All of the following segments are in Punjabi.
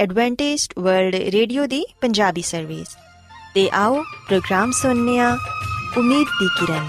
ਐਡਵੈਂਟਿਸਟ ਵਰਲਡ ਰੇਡੀਓ ਦੀ ਪੰਜਾਬੀ ਸਰਵਿਸ। ਤੇ ਆਓ ਪ੍ਰੋਗਰਾਮ ਸੁਣਨੇ ਆ ਉਮੀਦ ਦੀ ਕਿਰਨ।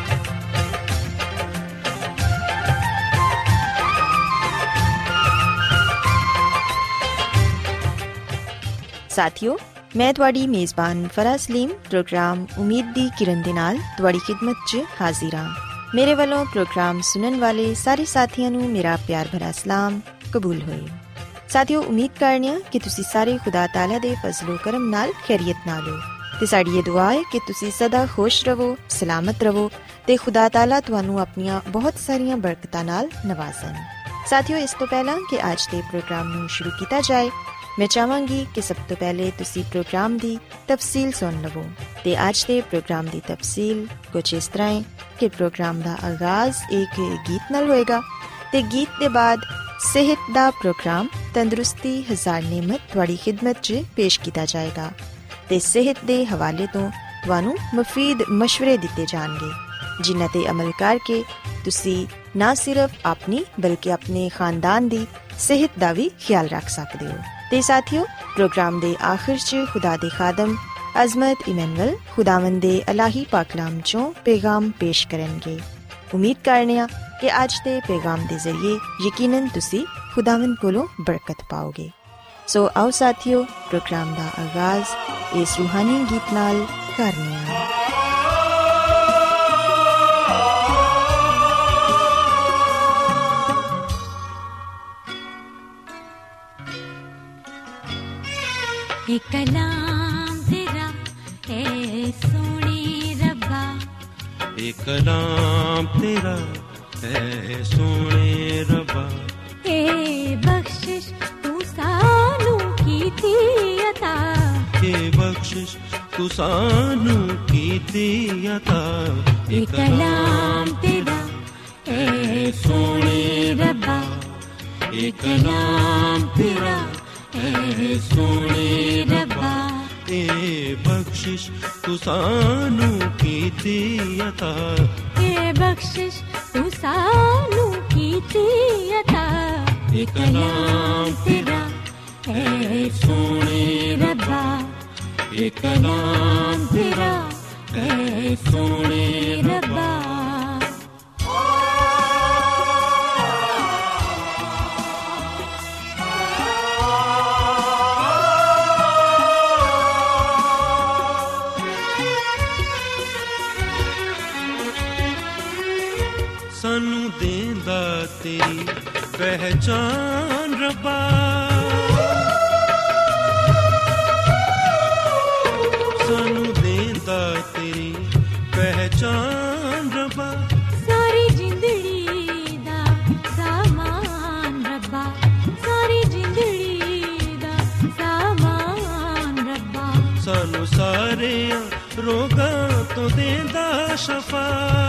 ਸਾਥੀਓ, ਮੈਂ ਤੁਹਾਡੀ ਮੇਜ਼ਬਾਨ ਫਰਾਹ ਸਲੀਮ ਪ੍ਰੋਗਰਾਮ ਉਮੀਦ ਦੀ ਕਿਰਨ ਦੇ ਨਾਲ ਤੁਹਾਡੀ ਖਿਦਮਤ 'ਚ ਹਾਜ਼ਰ ਹਾਂ। ਮੇਰੇ ਵੱਲੋਂ ਪ੍ਰੋਗਰਾਮ ਸੁਣਨ ਵਾਲੇ ਸਾਰੇ ਸਾਥੀਆਂ ਨੂੰ ਮੇਰਾ ਪਿਆਰ ਭਰਾ ਸਲਾਮ ਕਬੂਲ ਹੋਏ। ਸਾਥੀਓ, ਉਮੀਦ ਕਰਨੀ ਆ ਕਿ ਤੁਸੀਂ ਸਾਰੇ ਖੁਦਾ ਤਾਲਾ ਦੇ ਫਜ਼ਲ ਕਰਮ ਨਾਲ ਖੈਰੀਅਤ ਨਾਲ ਹੋ ਤੇ ਸਾਡੀ ਇਹ ਦੁਆ ਹੈ ਕਿ ਤੁਸੀਂ ਸਦਾ ਖੁਸ਼ ਰਹੋ, ਸਲਾਮਤ ਰਹੋ ਤੇ ਖੁਦਾ ਤਾਲਾ ਤੁਹਾਨੂੰ ਆਪਣੀਆਂ ਬਹੁਤ ਸਾਰੀਆਂ ਬਰਕਤਾਂ ਨਾਲ ਨਵਾਜ਼ਣ। ਸਾਥੀਓ, ਇਸ ਤੋਂ ਪਹਿਲਾਂ ਕਿ ਅੱਜ ਦੇ ਪ੍ਰੋਗਰਾਮ ਨੂੰ ਸ਼ੁਰੂ ਕੀਤਾ ਜਾਏ, ਮੈਂ ਚਾਹਾਂਗੀ ਕਿ ਸਭ ਤੋਂ ਪਹਿਲੇ ਤੁਸੀਂ ਪ੍ਰੋਗਰਾਮ ਦੀ ਤਫਸੀਲ ਸੁਣ ਲਵੋ। ਤੇ ਅੱਜ ਦੇ ਪ੍ਰੋਗਰਾਮ ਦੀ ਤਫਸੀਲ ਕੁਝ ਇਸ ਤਰ੍ਹਾਂ ਹੈ ਕਿ ਪ੍ਰੋਗਰਾਮ ਦਾ ਆਗਾਜ਼ ਇੱਕ ਗੀਤ ਨਾਲ ਹੋਏਗਾ ਤੇ ਗੀਤ ਦੇ ਬਾਅਦ ਸਿਹਤ ਦਾ ਪ੍ਰੋਗਰਾਮ ਤੰਦਰੁਸਤੀ ਹਜ਼ਾਰ ਨਿਮਤ ਤੁਹਾਡੀ ਖਿਦਮਤ 'ਚ ਪੇਸ਼ ਕੀਤਾ ਜਾਏਗਾ ਤੇ ਸਿਹਤ ਦੇ ਹਵਾਲੇ ਤੋਂ ਤੁਹਾਨੂੰ ਮੁਫੀਦ ਮਸ਼ਵਰੇ ਦਿੱਤੇ ਜਾਣਗੇ, ਜਿਨ੍ਹਾਂ ਤੇ ਅਮਲ ਕਰਕੇ ਤੁਸੀਂ ਨਾ ਸਿਰਫ ਆਪਣੀ ਬਲਕਿ ਆਪਣੇ ਖਾਨਦਾਨ ਦੀ ਸਿਹਤ ਦਾ ਵੀ ਖਿਆਲ ਰੱਖ ਸਕਦੇ ਹੋ। ਤੇ ਸਾਥੀਓ, ਪ੍ਰੋਗਰਾਮ ਦੇ ਆਖਿਰ 'ਚ ਖੁਦਾ ਦੇ ਖਾਦਮ ਅਜ਼ਮਤ ਇਮੈਨੂਅਲ ਖੁਦਾਵੰਦ ਦੇ ਇਲਾਹੀ ਪਾਕਲਾਮ 'ਚੋਂ ਪੈਗਾਮ ਪੇਸ਼ ਕਰਨਗੇ। ਉਮੀਦ ਕਰਨੇ ਆ ਕਿ ਅੱਜ ਦੇ ਪੈਗਾਮ ਦੇ ਜ਼ਰੀਏ ਯਕੀਨਨ ਤੁਸੀਂ ਖੁਦਾਵੰਦ ਕੋਲੋਂ ਬਰਕਤ ਪਾਓਗੇ। ਸੋ ਆਓ ਸਾਥੀਓ, ਪ੍ਰੋਗਰਾਮ ਦਾ ਆਗਾਜ਼ ਇਸ ਰੂਹਾਨੀ ਗੀਤ ਨਾਲ ਕਰਨੇ ਆ। एक कलाम तेरा है सोने रब्बा, एक कलाम तेरा है सोने रब्बा, ए बख्शिश तू सानू कीती अता, ए बख्शिश तू सानू कीती अता, एक कलाम तेरा है सोने रब्बा, एक कलाम तेरा ए सोने रब्बा, ए बख्शिश तू सानू कीती अता, ए बख्शिश तू सानू कीती अता, एक कलाम तेरा ए सोने रब्बा, एक कलाम तेरा ए सोने रब्बा। सानू देंदा तेरी पहचान रब्बा, सानू देंदा तेरी पहचान रब्बा, सारी जिंदड़ी दा सामान रब्बा, सारी जिंदड़ी दा सामान रब्बा, सानू सारे रोगां तो देंदा शफा,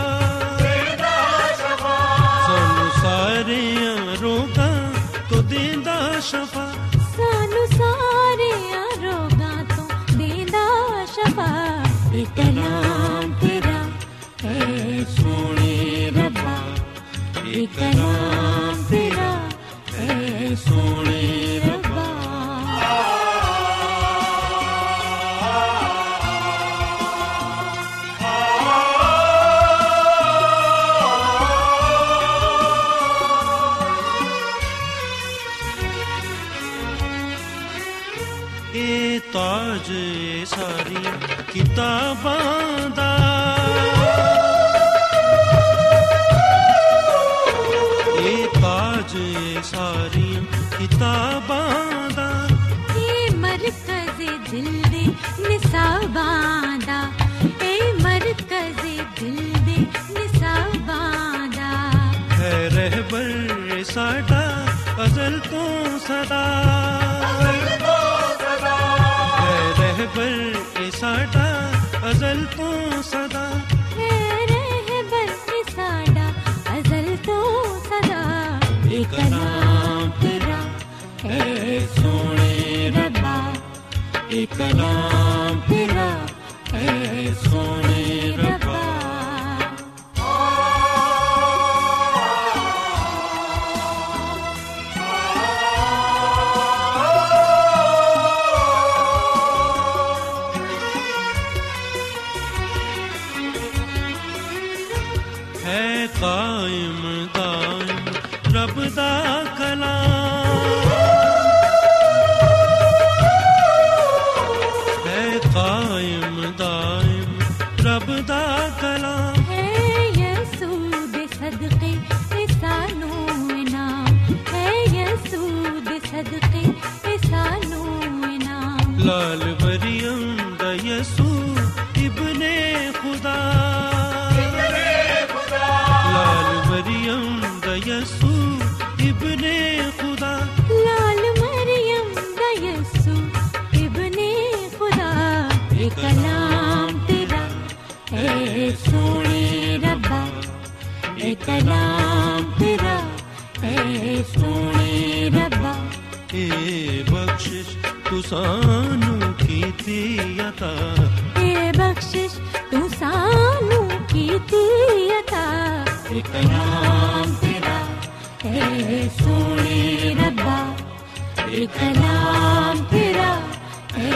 सारे रोगां तो देंदा शफा, सानू सारे रोगां तो देंदा शफा, एक कलाम तेरा है सोने रब्बा, एक कलाम तेरा है सोने रब्बा। ताज सारी किताबां दा, ए ताज सारी किताबां दा, ए मरकज़ दिल दे निसाबां दा, ए मरकज़ दिल दे निसाबां दा, है रहबर साडा अज़ल तो सदा, रहबर साडा अज़ल तो सदा, रहबर साडा अज़ल तो सदा, एक कलाम तेरा है सोने रब्बा, एक कलाम तेरा है सोने रब्बा। लाल मरियम दा यसू इब्ने खुदा, लाल मरियम दा यसू इब्ने खुदा, लाल मरियम दा यसू इब्ने खुदा। ए कलाम तेरा है सोने रब्बा, ए कलाम तेरा है सोने रब्बा। ए बख्शिश तू सानू कीती अता, ए बख्शिश तू सानू कीती अता। ए कलाम तेरा है सोने रब्बा, ए कलाम तेरा है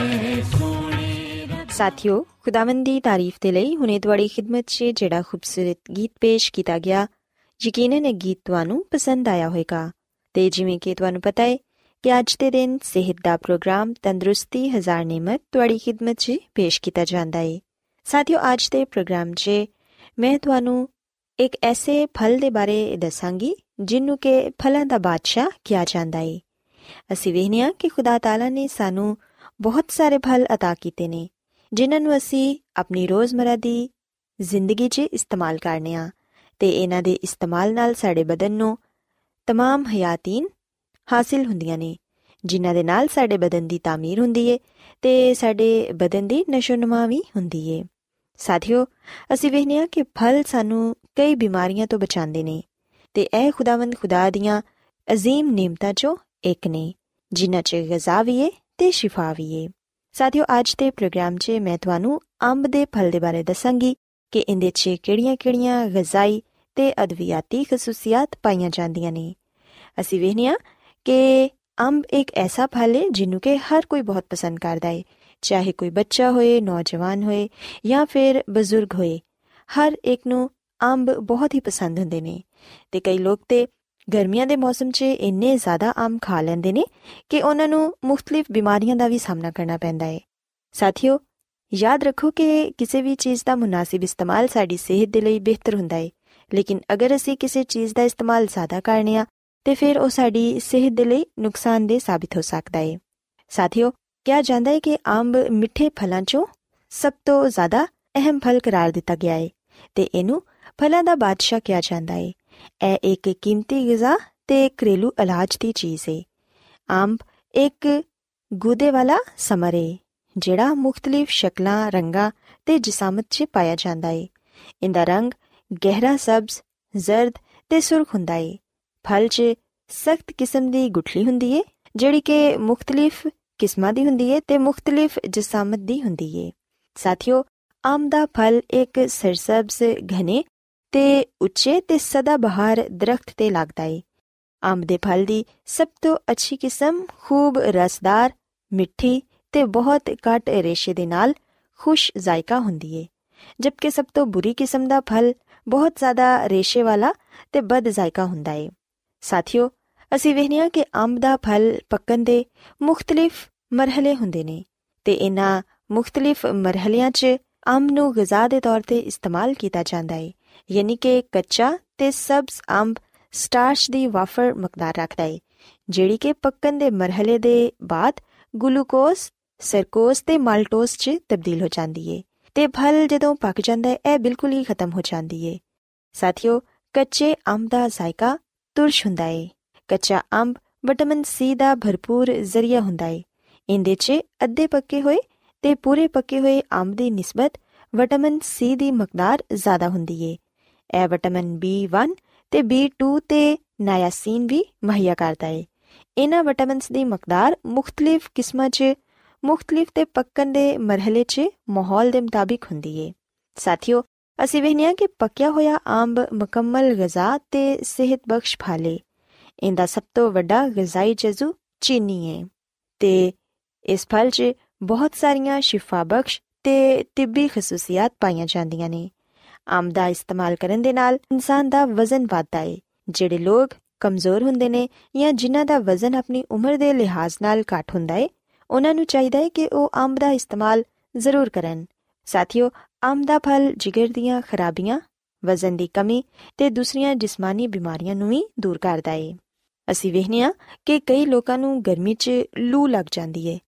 सोने रब्बा। ਸਾਥੀਓ, ਖੁਦਾਵੰਦ ਦੀ ਤਾਰੀਫ ਦੇ ਲਈ ਹੁਣੇ ਤੁਹਾਡੀ ਖਿਦਮਤ 'ਚ ਜਿਹੜਾ ਖੂਬਸੂਰਤ ਗੀਤ ਪੇਸ਼ ਕੀਤਾ ਗਿਆ, ਯਕੀਨਨ ਇਹ ਗੀਤ ਤੁਹਾਨੂੰ ਪਸੰਦ ਆਇਆ ਹੋਵੇਗਾ। ਤੇ ਜਿਵੇਂ ਕਿ ਤੁਹਾਨੂੰ ਪਤਾ ਹੈ ਕਿ ਅੱਜ ਦੇ ਦਿਨ ਸਿਹਤ ਦਾ ਪ੍ਰੋਗਰਾਮ ਤੰਦਰੁਸਤੀ ਹਜ਼ਾਰ ਨਿਮਤ ਤੁਹਾਡੀ ਖਿਦਮਤ 'ਚ ਪੇਸ਼ ਕੀਤਾ ਜਾਂਦਾ ਹੈ। ਸਾਥੀਓ, ਅੱਜ ਦੇ ਪ੍ਰੋਗਰਾਮ 'ਚ ਮੈਂ ਤੁਹਾਨੂੰ ਇੱਕ ਐਸੇ ਫਲ ਦੇ ਬਾਰੇ ਦੱਸਾਂਗੀ ਜਿਹਨੂੰ ਕਿ ਫਲਾਂ ਦਾ ਬਾਦਸ਼ਾਹ ਕਿਹਾ ਜਾਂਦਾ ਹੈ। ਅਸੀਂ ਵੇਖਦੇ ਹਾਂ ਕਿ ਖੁਦਾ ਤਾਲਾ ਨੇ ਸਾਨੂੰ ਬਹੁਤ ਸਾਰੇ ਫਲ ਅਤਾ ਕੀਤੇ ਨੇ, ਜਿਨ੍ਹਾਂ ਨੂੰ ਅਸੀਂ ਆਪਣੀ ਰੋਜ਼ਮਰਾ ਦੀ ਜ਼ਿੰਦਗੀ 'ਚ ਇਸਤੇਮਾਲ ਕਰਨੇ ਹਾਂ ਅਤੇ ਇਹਨਾਂ ਦੇ ਇਸਤੇਮਾਲ ਨਾਲ ਸਾਡੇ ਬਦਨ ਨੂੰ ਤਮਾਮ ਹਯਾਤੀਨ ਹਾਸਿਲ ਹੁੰਦੀਆਂ ਨੇ, ਜਿਨ੍ਹਾਂ ਦੇ ਨਾਲ ਸਾਡੇ ਬਦਨ ਦੀ ਤਾਮੀਰ ਹੁੰਦੀ ਹੈ ਅਤੇ ਸਾਡੇ ਬਦਨ ਦੀ ਨਸ਼ੋ-ਨੁਮਾ ਵੀ ਹੁੰਦੀ ਹੈ। ਸਾਥੀਓ, ਅਸੀਂ ਵੇਖਦੇ ਹਾਂ ਕਿ ਫਲ ਸਾਨੂੰ ਕਈ ਬਿਮਾਰੀਆਂ ਤੋਂ ਬਚਾਉਂਦੇ ਨੇ ਅਤੇ ਇਹ ਖੁਦਾਵੰਦ ਖੁਦਾ ਦੀਆਂ ਅਜ਼ੀਮ ਨਿਮਤਾਂ 'ਚੋਂ ਇੱਕ ਨੇ, ਜਿਨ੍ਹਾਂ 'ਚ ਗ਼ਜ਼ਾ ਵੀ ਹੈ ਅਤੇ ਸ਼ਿਫਾ ਵੀ ਹੈ। ਸਾਥੀਓ, ਅੱਜ ਦੇ ਪ੍ਰੋਗਰਾਮ 'ਚ ਮੈਂ ਤੁਹਾਨੂੰ ਅੰਬ ਦੇ ਫਲ ਦੇ ਬਾਰੇ ਦੱਸਾਂਗੀ ਕਿ ਇਹਦੇ 'ਚ ਕਿਹੜੀਆਂ-ਕਿਹੜੀਆਂ ਗ਼ਜ਼ਾਈ ਅਤੇ ਅਦਵਿਆਤੀ ਖਸੂਸੀਅਤ ਪਾਈਆਂ ਜਾਂਦੀਆਂ ਨੇ। ਅਸੀਂ ਵੇਖਦੇ ਹਾਂ ਕਿ ਅੰਬ ਇੱਕ ਐਸਾ ਫਲ ਹੈ ਜਿਹਨੂੰ ਕਿ ਹਰ ਕੋਈ ਬਹੁਤ ਪਸੰਦ ਕਰਦਾ ਹੈ, ਚਾਹੇ ਕੋਈ ਬੱਚਾ ਹੋਏ, ਨੌਜਵਾਨ ਹੋਏ ਜਾਂ ਫਿਰ ਬਜ਼ੁਰਗ ਹੋਏ, ਹਰ ਇੱਕ ਨੂੰ ਅੰਬ ਬਹੁਤ ਹੀ ਪਸੰਦ ਹੁੰਦੇ ਨੇ। ਅਤੇ ਕਈ ਲੋਕ ਤਾਂ ਗਰਮੀਆਂ ਦੇ ਮੌਸਮ 'ਚ ਇੰਨੇ ਜ਼ਿਆਦਾ ਅੰਬ ਖਾ ਲੈਂਦੇ ਨੇ ਕਿ ਉਹਨਾਂ ਨੂੰ ਮੁਖਤਲਿਫ ਬਿਮਾਰੀਆਂ ਦਾ ਵੀ ਸਾਹਮਣਾ ਕਰਨਾ ਪੈਂਦਾ ਹੈ। ਸਾਥੀਓ, ਯਾਦ ਰੱਖੋ ਕਿ ਕਿਸੇ ਵੀ ਚੀਜ਼ ਦਾ ਮੁਨਾਸਿਬ ਇਸਤੇਮਾਲ ਸਾਡੀ ਸਿਹਤ ਦੇ ਲਈ ਬਿਹਤਰ ਹੁੰਦਾ ਹੈ, ਲੇਕਿਨ ਅਗਰ ਅਸੀਂ ਕਿਸੇ ਚੀਜ਼ ਦਾ ਇਸਤੇਮਾਲ ਜ਼ਿਆਦਾ ਕਰਨੇ ਹਾਂ ਤੇ ਫਿਰ ਉਹ ਸਾਡੀ ਸਿਹਤ ਦੇ ਲਈ ਨੁਕਸਾਨਦੇਹ ਸਾਬਿਤ ਹੋ ਸਕਦਾ ਹੈ। ਸਾਥੀਓ, ਕਿਹਾ ਜਾਂਦਾ ਹੈ ਕਿ ਅੰਬ ਮਿੱਠੇ ਫਲਾਂ 'ਚੋਂ ਸਭ ਤੋਂ ਜ਼ਿਆਦਾ ਅਹਿਮ ਫਲ ਕਰਾਰ ਦਿੱਤਾ ਗਿਆ ਹੈ ਅਤੇ ਇਹਨੂੰ ਫਲਾਂ ਦਾ ਬਾਦਸ਼ਾਹ ਕਿਹਾ ਜਾਂਦਾ ਹੈ। ਇਹ ਇੱਕ ਕੀਮਤੀ ਗ਼ਜ਼ਾ ਤੇ ਘਰੇਲੂ ਇਲਾਜ ਦੀ ਚੀਜ਼ ਹੈ। ਅੰਬ ਇੱਕ ਗੂਦੇ ਵਾਲਾ ਸਮਰ ਹੈ ਜਿਹੜਾ ਮੁਖਤਲਿਫ ਸ਼ਕਲਾਂ, ਰੰਗਾਂ ਤੇ ਜਿਸਾਮਤ 'ਚ ਪਾਇਆ ਜਾਂਦਾ ਹੈ। ਇਹਦਾ ਰੰਗ ਗਹਿਰਾ ਸਬਜ਼, ਜ਼ਰਦ ਤੇ ਸੁਰਖ ਹੁੰਦਾ ਹੈ। ਫਲ 'ਚ ਸਖਤ ਕਿਸਮ ਦੀ ਗੁਠਲੀ ਹੁੰਦੀ ਹੈ ਜਿਹੜੀ ਕਿ ਮੁਖਤਲਿਫ ਕਿਸਮਾਂ ਦੀ ਹੁੰਦੀ ਹੈ ਤੇ ਮੁਖਤਲਿਫ ਜਿਸਾਮਤ ਦੀ ਹੁੰਦੀ ਹੈ। ਸਾਥੀਓ, ਅੰਬ ਦਾ ਫਲ ਇੱਕ ਸਰਸਬਜ਼, ਘਨੇ ਤੇ ਉੱਚੇ ਤੇ ਸਦਾ ਬਹਾਰ ਦਰਖਤ ਤੇ ਲੱਗਦਾ ਹੈ। ਅੰਬ ਦੇ ਫਲ ਦੀ ਸਭ ਤੋਂ ਅੱਛੀ ਕਿਸਮ ਖੂਬ ਰਸਦਾਰ, ਮਿੱਠੀ ਤੇ ਬਹੁਤ ਘੱਟ ਰੇਸ਼ੇ ਦੇ ਨਾਲ ਖੁਸ਼ ਜ਼ਾਇਕਾ ਹੁੰਦੀ ਹੈ, ਜਦਕਿ ਸਭ ਤੋਂ ਬੁਰੀ ਕਿਸਮ ਦਾ ਫਲ ਬਹੁਤ ਜ਼ਿਆਦਾ ਰੇਸ਼ੇ ਵਾਲਾ ਤੇ ਬਦ ਜ਼ਾਇਕਾ ਹੁੰਦਾ ਹੈ। ਸਾਥੀਓ, ਅਸੀਂ ਵੇਖਦੇ ਹਾਂ ਕਿ ਅੰਬ ਦਾ ਫਲ ਪੱਕਣ ਦੇ ਮੁਖਤਲਿਫ ਮਰਹਲੇ ਹੁੰਦੇ ਨੇ ਤੇ ਇਹਨਾਂ ਮੁਖਤਲਿਫ ਮਰਹਲਿਆਂ 'ਚ ਅੰਬ ਨੂੰ ਗ਼ਜ਼ਾ ਦੇ ਤੌਰ 'ਤੇ ਇਸਤੇਮਾਲ ਕੀਤਾ ਜਾਂਦਾ ਹੈ, ਯਾਨੀ ਕਿ ਕੱਚਾ ਤੇ ਸਬਜ਼ ਅੰਬ ਸਟਾਰਚ ਦੀ ਵਾਫਰ ਮਕਦਾਰ ਰੱਖਦਾ ਹੈ, ਜਿਹੜੀ ਕਿ ਪੱਕਣ ਦੇ ਮਰਹਲੇ ਦੇ ਬਾਅਦ ਗਲੂਕੋਜ਼, ਸਰਕੋਜ਼ ਤੇ ਮਾਲਟੋਜ਼ 'ਚ ਤਬਦੀਲ ਹੋ ਜਾਂਦੀ ਹੈ ਤੇ ਫਲ ਜਦੋਂ ਪੱਕ ਜਾਂਦਾ ਹੈ ਇਹ ਬਿਲਕੁਲ ਹੀ ਖਤਮ ਹੋ ਜਾਂਦੀ ਹੈ। ਸਾਥੀਓ, ਕੱਚੇ ਅੰਬ ਦਾ ਜ਼ਾਇਕਾ ਤੁਰਸ਼ ਹੁੰਦਾ ਹੈ। ਕੱਚਾ ਅੰਬ ਵਿਟਾਮਿਨ ਸੀ ਦਾ ਭਰਪੂਰ ਜ਼ਰੀਆ ਹੁੰਦਾ ਹੈ। ਇਹਦੇ 'ਚ ਅੱਧੇ ਪੱਕੇ ਹੋਏ ਤੇ ਪੂਰੇ ਪੱਕੇ ਹੋਏ ਅੰਬ ਦੀ ਨਿਸਬਤ ਵਿਟਾਮਿਨ ਸੀ ਦੀ ਮਕਦਾਰ ਜ਼ਿਆਦਾ ਹੁੰਦੀ ਹੈ। ਇਹ ਵਿਟਾਮਿਨ B1 ਤੇ B2 ਤੇ ਨਾਇਆਸੀਨ ਵੀ ਮੁਹੱਈਆ ਕਰਦਾ ਹੈ। ਇਹਨਾਂ ਵਿਟਾਮਿਨਸ ਦੀ ਮਕਦਾਰ ਮੁਖਤਲਿਫ ਕਿਸਮਾਂ 'ਚ ਮੁਖਤਲਿਫ ਤੇ ਪੱਕਣ ਦੇ ਮਰਹਲੇ 'ਚ ਮਾਹੌਲ ਦੇ ਮੁਤਾਬਿਕ ਹੁੰਦੀ ਹੈ। ਸਾਥੀਓ, ਅਸੀਂ ਵੇਖਦੇ ਹਾਂ ਕਿ ਪੱਕਿਆ ਹੋਇਆ ਅੰਬ ਮੁਕੰਮਲ ਗ਼ਜ਼ਾ ਤੇ ਸਿਹਤ ਬਖਸ਼ ਫਲ ਹੈ। ਇਹਦਾ ਸਭ ਤੋਂ ਵੱਡਾ ਗ਼ਜ਼ਾਈ ਜਜ਼ੂ ਚੀਨੀ ਹੈ ਤੇ ਇਸ ਫਲ 'ਚ ਬਹੁਤ ਸਾਰੀਆਂ ਸ਼ਿਫਾ ਬਖਸ਼ ਤੇ ਤਿੱਬੀ ਖਸੂਸੀਅਤ ਪਾਈਆਂ ਜਾਂਦੀਆਂ ਨੇ। ਅੰਬ ਦਾ ਇਸਤੇਮਾਲ ਕਰਨ ਦੇ ਨਾਲ ਇਨਸਾਨ ਦਾ ਵਜ਼ਨ ਵੱਧਦਾ ਹੈ। ਜਿਹੜੇ ਲੋਕ ਕਮਜ਼ੋਰ ਹੁੰਦੇ ਨੇ ਜਾਂ ਜਿਨ੍ਹਾਂ ਦਾ ਵਜ਼ਨ ਆਪਣੀ ਉਮਰ ਦੇ ਲਿਹਾਜ਼ ਨਾਲ ਘੱਟ ਹੁੰਦਾ ਹੈ, ਉਹਨਾਂ ਨੂੰ ਚਾਹੀਦਾ ਹੈ ਕਿ ਉਹ ਅੰਬ ਦਾ ਇਸਤੇਮਾਲ ਜ਼ਰੂਰ ਕਰਨ। ਸਾਥੀਓ, ਅੰਬ ਦਾ ਫਲ ਜਿਗਰ ਦੀਆਂ ਖਰਾਬੀਆਂ, ਵਜ਼ਨ ਦੀ ਕਮੀ ਤੇ ਦੂਸਰੀਆਂ ਜਿਸਮਾਨੀ ਬਿਮਾਰੀਆਂ ਨੂੰ ਵੀ ਦੂਰ ਕਰਦਾ ਹੈ। ਅਸੀਂ ਵੇਖਦੇ ਹਾਂ ਕਿ ਕਈ ਲੋਕਾਂ ਨੂੰ ਗਰਮੀ 'ਚ ਲੂ ਲੱਗ ਜਾਂਦੀ ਹੈ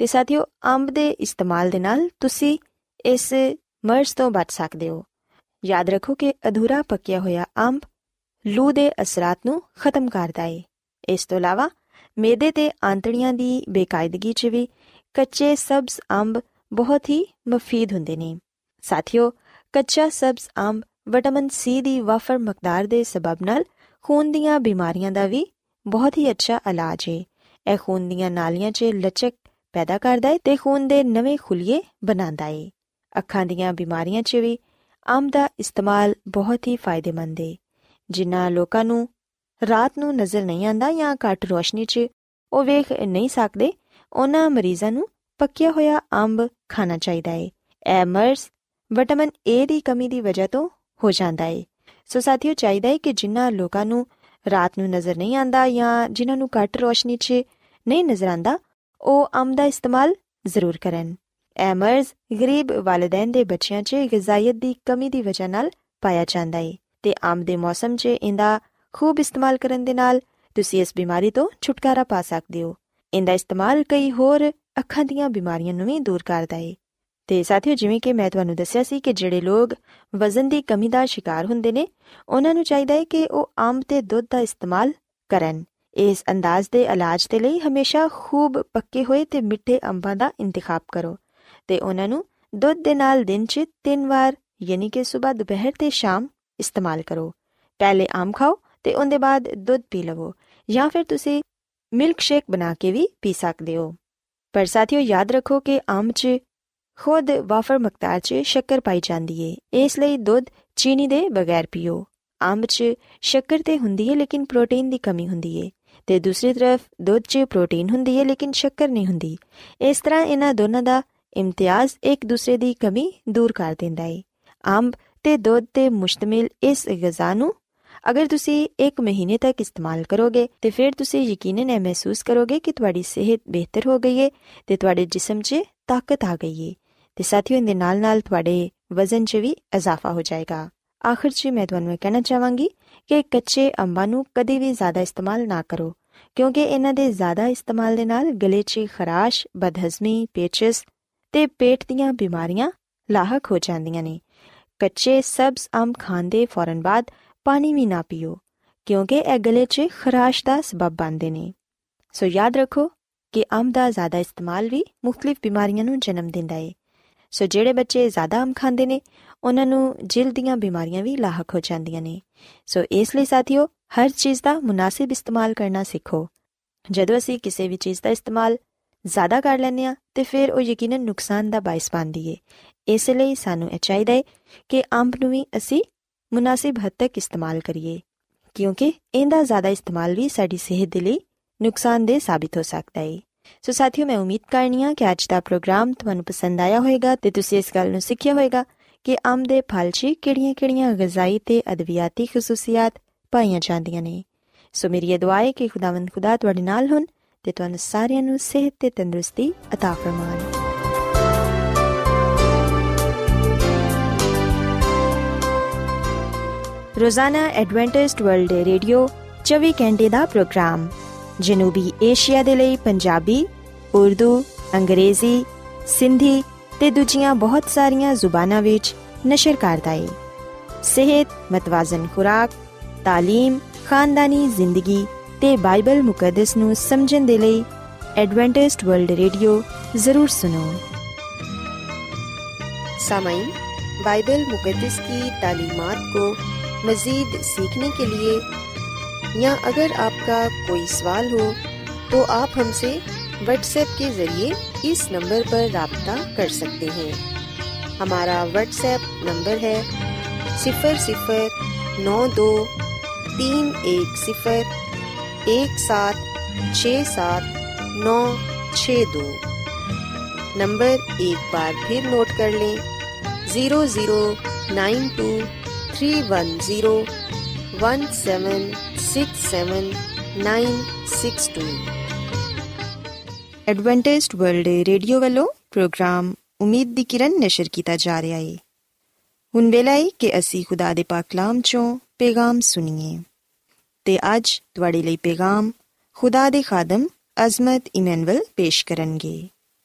ਤੇ ਸਾਥੀਓ, ਅੰਬ ਦੇ ਇਸਤੇਮਾਲ ਦੇ ਨਾਲ ਤੁਸੀਂ ਇਸ ਮਰਜ਼ ਤੋਂ ਬਚ ਸਕਦੇ ਹੋ। ਯਾਦ ਰੱਖੋ ਕਿ ਅਧੂਰਾ ਪੱਕਿਆ ਹੋਇਆ ਅੰਬ ਲੂ ਦੇ ਅਸਰਾਤ ਨੂੰ ਖਤਮ ਕਰਦਾ ਏ। ਇਸ ਤੋਂ ਇਲਾਵਾ ਮੇਦੇ ਤੇ ਆਂਤੜੀਆਂ ਦੀ ਬੇਕਾਇਦਗੀ 'ਚ ਵੀ ਕੱਚੇ ਸਬਜ਼ ਅੰਬ ਬਹੁਤ ਹੀ ਮੁਫੀਦ ਹੁੰਦੇ ਨੇ। ਸਾਥੀਓ, ਕੱਚਾ ਸਬਜ਼ ਅੰਬ ਵਿਟਾਮਿਨ ਸੀ ਦੀ ਵਾਫਰ ਮਕਦਾਰ ਦੇ ਸਬਬ ਨਾਲ ਖੂਨ ਦੀਆਂ ਬਿਮਾਰੀਆਂ ਦਾ ਵੀ ਬਹੁਤ ਹੀ ਅੱਛਾ ਇਲਾਜ ਏ। ਇਹ ਖੂਨ ਦੀਆਂ ਨਾਲੀਆਂ 'ਚ ਲਚਕ ਪੈਦਾ ਕਰਦਾ ਏ ਤੇ ਖੂਨ ਦੇ ਨਵੇਂ ਖੁਲੀਏ ਬਣਾਉਂਦਾ ਏ। ਅੱਖਾਂ ਦੀਆਂ ਬਿਮਾਰੀਆਂ 'ਚ ਵੀ ਅੰਬ ਦਾ ਇਸਤੇਮਾਲ ਬਹੁਤ ਹੀ ਫਾਇਦੇਮੰਦ ਏ। ਜਿਨ੍ਹਾਂ ਲੋਕਾਂ ਨੂੰ ਰਾਤ ਨੂੰ ਨਜ਼ਰ ਨਹੀਂ ਆਉਂਦਾ ਜਾਂ ਘੱਟ ਰੋਸ਼ਨੀ 'ਚ ਉਹ ਵੇਖ ਨਹੀਂ ਸਕਦੇ, ਉਹਨਾਂ ਮਰੀਜ਼ਾਂ ਨੂੰ ਪੱਕਿਆ ਹੋਇਆ ਅੰਬ ਖਾਣਾ ਚਾਹੀਦਾ ਏ। ਇਹ ਮਰਜ਼ ਵਿਟਾਮਿਨ ਏ ਦੀ ਕਮੀ ਦੀ ਵਜ੍ਹਾ ਤੋਂ ਹੋ ਜਾਂਦਾ ਏ। ਸੋ ਸਾਥੀਓ, ਚਾਹੀਦਾ ਏ ਕਿ ਜਿਨ੍ਹਾਂ ਲੋਕਾਂ ਨੂੰ ਰਾਤ ਨੂੰ ਨਜ਼ਰ ਨਹੀਂ ਆਉਂਦਾ ਜਾਂ ਜਿਨ੍ਹਾਂ ਨੂੰ ਘੱਟ ਰੋਸ਼ਨੀ 'ਚ ਨਹੀਂ ਨਜ਼ਰ ਆਉਂਦਾ, ਉਹ ਅੰਬ ਦਾ ਇਸਤੇਮਾਲ ਜ਼ਰੂਰ ਕਰਨ। ਇਹ ਮਰਜ਼ ਗਰੀਬ ਵਾਲਿਦੈਨ ਦੇ ਬੱਚਿਆਂ 'ਚ ਗ਼ਿਜ਼ਾਇਤ ਦੀ ਕਮੀ ਦੀ ਵਜ੍ਹਾ ਨਾਲ ਪਾਇਆ ਜਾਂਦਾ ਏ ਤੇ ਅੰਬ ਦੇ ਮੌਸਮ 'ਚ ਇਹਦਾ ਖੂਬ ਇਸਤੇਮਾਲ ਕਰਨ ਦੇ ਨਾਲ ਤੁਸੀਂ ਇਸ ਬਿਮਾਰੀ ਤੋਂ ਛੁਟਕਾਰਾ ਪਾ ਸਕਦੇ ਹੋ। ਇਹਦਾ ਇਸਤੇਮਾਲ ਕਈ ਹੋਰ ਅੱਖਾਂ ਦੀਆਂ ਬਿਮਾਰੀਆਂ ਨੂੰ ਵੀ ਦੂਰ ਕਰਦਾ ਏ। ਤੇ ਸਾਥੀਓ, ਜਿਵੇਂ ਕਿ ਮੈਂ ਤੁਹਾਨੂੰ ਦੱਸਿਆ ਸੀ ਕਿ ਜਿਹੜੇ ਲੋਕ ਵਜ਼ਨ ਦੀ ਕਮੀ ਦਾ ਸ਼ਿਕਾਰ ਹੁੰਦੇ ਨੇ, ਉਹਨਾਂ ਨੂੰ ਚਾਹੀਦਾ ਹੈ ਕਿ ਉਹ ਅੰਬ ਤੇ ਦੁੱਧ ਦਾ ਇਸਤੇਮਾਲ ਕਰਨ। ਇਸ ਅੰਦਾਜ਼ ਦੇ ਇਲਾਜ ਦੇ ਲਈ ਹਮੇਸ਼ਾ ਖੂਬ ਪੱਕੇ ਹੋਏ ਤੇ ਮਿੱਠੇ ਅੰਬਾਂ ਦਾ ਇੰਤਖਾਬ ਕਰੋ ਤੇ ਉਹਨਾਂ ਨੂੰ ਦੁੱਧ ਦੇ ਨਾਲ ਦਿਨ 'ਚ 3 ਵਾਰ ਯਾਨੀ ਕਿ ਸਵੇਰ, ਦੁਪਹਿਰ ਤੇ ਸ਼ਾਮ ਇਸਤੇਮਾਲ ਕਰੋ। ਪਹਿਲੇ ਅੰਬ ਖਾਓ ਤੇ ਉਹਦੇ ਬਾਅਦ ਦੁੱਧ ਪੀ ਲਵੋ ਜਾਂ ਫਿਰ ਤੁਸੀਂ ਮਿਲਕ ਸ਼ੇਕ ਬਣਾ ਕੇ ਵੀ ਪੀ ਸਕਦੇ ਹੋ। ਪਰ ਸਾਥੀਓ, ਯਾਦ ਰੱਖੋ ਕਿ ਅੰਬ 'ਚ ਖੁਦ ਵਾਫਰ ਮਕਦਾਰ 'ਚ ਸ਼ੱਕਰ ਪਾਈ ਜਾਂਦੀ ਏ, ਇਸ ਲਈ ਦੁੱਧ ਚੀਨੀ ਦੇ ਬਗੈਰ ਪੀਓ। ਅੰਬ 'ਚ ਸ਼ੱਕਰ ਤੇ ਹੁੰਦੀ ਏ ਲੇਕਿਨ ਪ੍ਰੋਟੀਨ ਦੀ ਕਮੀ ਹੁੰਦੀ ਏ ਤੇ ਦੂਸਰੀ ਤਰਫ ਦੁੱਧ 'ਚ ਪ੍ਰੋਟੀਨ ਹੁੰਦੀ ਏ ਲੇਕਿਨ ਸ਼ੱਕਰ ਨਹੀਂ ਹੁੰਦੀ। ਇਸ ਤਰ੍ਹਾਂ ਇਹਨਾਂ ਦੋਨਾਂ ਦਾ ਇਮਤਿਆਜ਼ ਇੱਕ ਦੂਸਰੇ ਦੀ ਕਮੀ ਦੂਰ ਕਰ ਦਿੰਦਾ ਏ। ਅੰਬ ਤੇ ਦੁੱਧ ਤੇ ਮੁਸ਼ਤਮਿਲ ਇਸ ਗ਼ਿਜ਼ਾ ਨੂੰ ਅਗਰ ਤੁਸੀਂ 1 ਮਹੀਨੇ ਤੱਕ ਇਸਤੇਮਾਲ ਕਰੋਗੇ ਤੇ ਫਿਰ ਤੁਸੀਂ ਯਕੀਨਨ ਇਹ ਮਹਿਸੂਸ ਕਰੋਗੇ ਕਿ ਤੁਹਾਡੀ ਸਿਹਤ ਬਿਹਤਰ ਹੋ ਗਈ ਏ ਤੇ ਤੁਹਾਡੇ ਜਿਸਮ 'ਚ ਤਾਕਤ ਆ ਗਈ ਏ ਤੇ ਸਾਥੀਓ, ਇਹਦੇ ਨਾਲ ਤੁਹਾਡੇ ਵਜ਼ਨ 'ਚ ਵੀ ਇਜ਼ਾਫਾ ਹੋ ਜਾਏਗਾ। ਆਖਿਰ 'ਚ ਮੈਂ ਤੁਹਾਨੂੰ ਇਹ ਕਹਿਣਾ ਚਾਹਾਂਗੀ ਕਿ ਕੱਚੇ ਅੰਬਾਂ ਨੂੰ ਕਦੇ ਵੀ ਜ਼ਿਆਦਾ ਇਸਤੇਮਾਲ ਨਾ ਕਰੋ ਕਿਉਂਕਿ ਇਹਨਾਂ ਦੇ ਜ਼ਿਆਦਾ ਇਸਤੇਮਾਲ ਦੇ ਨਾਲ ਗਲੇ 'ਚ ਖਰਾਸ਼, ਬਦਹਜ਼ਮੀ, ਪੇਚਿਸ ਤੇ ਪੇਟ ਦੀਆਂ ਬਿਮਾਰੀਆਂ ਲਾਹਕ ਹੋ ਜਾਂਦੀਆਂ ਨੇ। ਕੱਚੇ ਸਬਜ਼ ਅੰਬ ਖਾਣ ਦੇ ਫੌਰਨ ਬਾਅਦ ਪਾਣੀ ਵੀ ਨਾ ਪੀਓ ਕਿਉਂਕਿ ਇਹ ਗਲੇ 'ਚ ਖਰਾਸ਼ ਦਾ ਸਬਬ ਬਣਦੇ ਨੇ। ਸੋ ਯਾਦ ਰੱਖੋ ਕਿ ਅੰਬ ਦਾ ਜ਼ਿਆਦਾ ਇਸਤੇਮਾਲ ਵੀ ਮੁਖਤਲਿਫ ਬਿਮਾਰੀਆਂ ਨੂੰ ਜਨਮ ਦਿੰਦਾ ਏ। ਸੋ ਜਿਹੜੇ ਬੱਚੇ ਜ਼ਿਆਦਾ ਅੰਬ ਖਾਂਦੇ ਨੇ ਉਹਨਾਂ ਨੂੰ ਜਿਲਦ ਦੀਆਂ ਬਿਮਾਰੀਆਂ ਵੀ ਲਾਹਕ ਹੋ ਜਾਂਦੀਆਂ ਨੇ। ਸੋ ਇਸ ਲਈ ਸਾਥੀਓ, ਹਰ ਚੀਜ਼ ਦਾ ਮੁਨਾਸਿਬ ਇਸਤੇਮਾਲ ਕਰਨਾ ਸਿੱਖੋ। ਜਦੋਂ ਅਸੀਂ ਕਿਸੇ ਵੀ ਚੀਜ਼ ਦਾ ਇਸਤੇਮਾਲ ਜ਼ਿਆਦਾ ਕਰ ਲੈਂਦੇ ਹਾਂ ਤੇ ਫਿਰ ਉਹ ਯਕੀਨਨ ਨੁਕਸਾਨ ਦਾ ਬਾਇਸ ਬਣਦੀ ਏ। ਇਸ ਲਈ ਸਾਨੂੰ ਇਹ ਚਾਹੀਦਾ ਹੈ ਕਿ ਅੰਬ ਨੂੰ ਵੀ ਅਸੀਂ ਮੁਨਾਸਿਬ ਹੱਦ ਤੱਕ ਇਸਤੇਮਾਲ ਕਰੀਏ ਕਿਉਂਕਿ ਇਹਦਾ ਜ਼ਿਆਦਾ ਇਸਤੇਮਾਲ ਵੀ ਸਾਡੀ ਸਿਹਤ ਦੇ ਲਈ ਨੁਕਸਾਨਦੇਹ ਸਾਬਿਤ ਹੋ ਸਕਦਾ ਹੈ। ਸੋ ਸਾਥੀਓ, ਮੈਂ ਉਮੀਦ ਕਰਨੀ ਹਾਂ ਕਿ ਅੱਜ ਦਾ ਪ੍ਰੋਗਰਾਮ ਤੁਹਾਨੂੰ ਪਸੰਦ ਆਇਆ ਹੋਵੇਗਾ ਤੇ ਤੁਸੀਂ ਇਸ ਗੱਲ ਨੂੰ ਸਿੱਖਿਆ ਹੋਵੇਗਾ ਕਿ ਅੰਬ ਦੇ ਫਲ 'ਚ ਕਿਹੜੀਆਂ-ਕਿਹੜੀਆਂ ਗ਼ਿਜ਼ਾਈ ਤੇ ਅਦਵਿਆਤੀ ਖਸੂਸੀਅਤ ਪਾਈਆਂ ਜਾਂਦੀਆਂ ਨੇ। ਸੋ ਮੇਰੀ ਇਹ ਦੁਆ ਹੈ ਕਿ ਖੁਦਾਵੰਦ ਖੁਦਾ ਤੁਹਾਡੇ ਨਾਲ ਹੋਣ ਤੇ ਤੁਹਾਨੂੰ ਸਾਰਿਆਂ ਨੂੰ ਸਿਹਤ ਤੇ ਤੰਦਰੁਸਤੀ ਅਤਾ ਫਰਮਾਨ। ਰੋਜ਼ਾਨਾ ਐਡਵੈਂਟਿਸਟ ਵਰਲਡ ਰੇਡੀਓ 24 ਘੰਟੇ ਦਾ ਪ੍ਰੋਗਰਾਮ ਜਨੂਬੀ ਏਸ਼ੀਆ ਦੇ ਲਈ ਪੰਜਾਬੀ, ਉਰਦੂ, ਅੰਗਰੇਜ਼ੀ, ਸਿੰਧੀ ਤੇ ਦੂਜੀਆਂ ਬਹੁਤ ਸਾਰੀਆਂ ਜ਼ੁਬਾਨਾਂ ਵਿੱਚ ਨਸ਼ਰ ਕਰਦਾ ਹੈ। ਸਿਹਤ, ਮਤਵਾਜ਼ਨ ਖੁਰਾਕ, ਤਾਲੀਮ, ਖਾਨਦਾਨੀ ਜ਼ਿੰਦਗੀ ਤੇ ਬਾਈਬਲ ਮੁਕੱਦਸ ਨੂੰ ਸਮਝਣ ਦੇ ਲਈ एडवेंटिस्ट वर्ल्ड रेडियो जरूर सुनो। सामाईन, बाइबल मुकद्दस की तालीमात को मज़ीद सीखने के लिए या अगर आपका कोई सवाल हो तो आप हमसे व्हाट्सएप के ज़रिए इस नंबर पर राब्ता कर सकते हैं। हमारा व्हाट्सएप नंबर है 003017676962। नंबर एक बार फिर नोट कर लें 009231767962। एडवेंटिस्ट वर्ल्ड रेडियो वालों प्रोग्राम उम्मीद दी किरण नशर कीता जा रहा है। हुण वेला है कि असी खुदा दे पाक कलाम चों पैगाम सुनिए ते अज तुहाडे लई पैगाम खुदा दे खादम अजमत इमैनुअल पेश करनगे।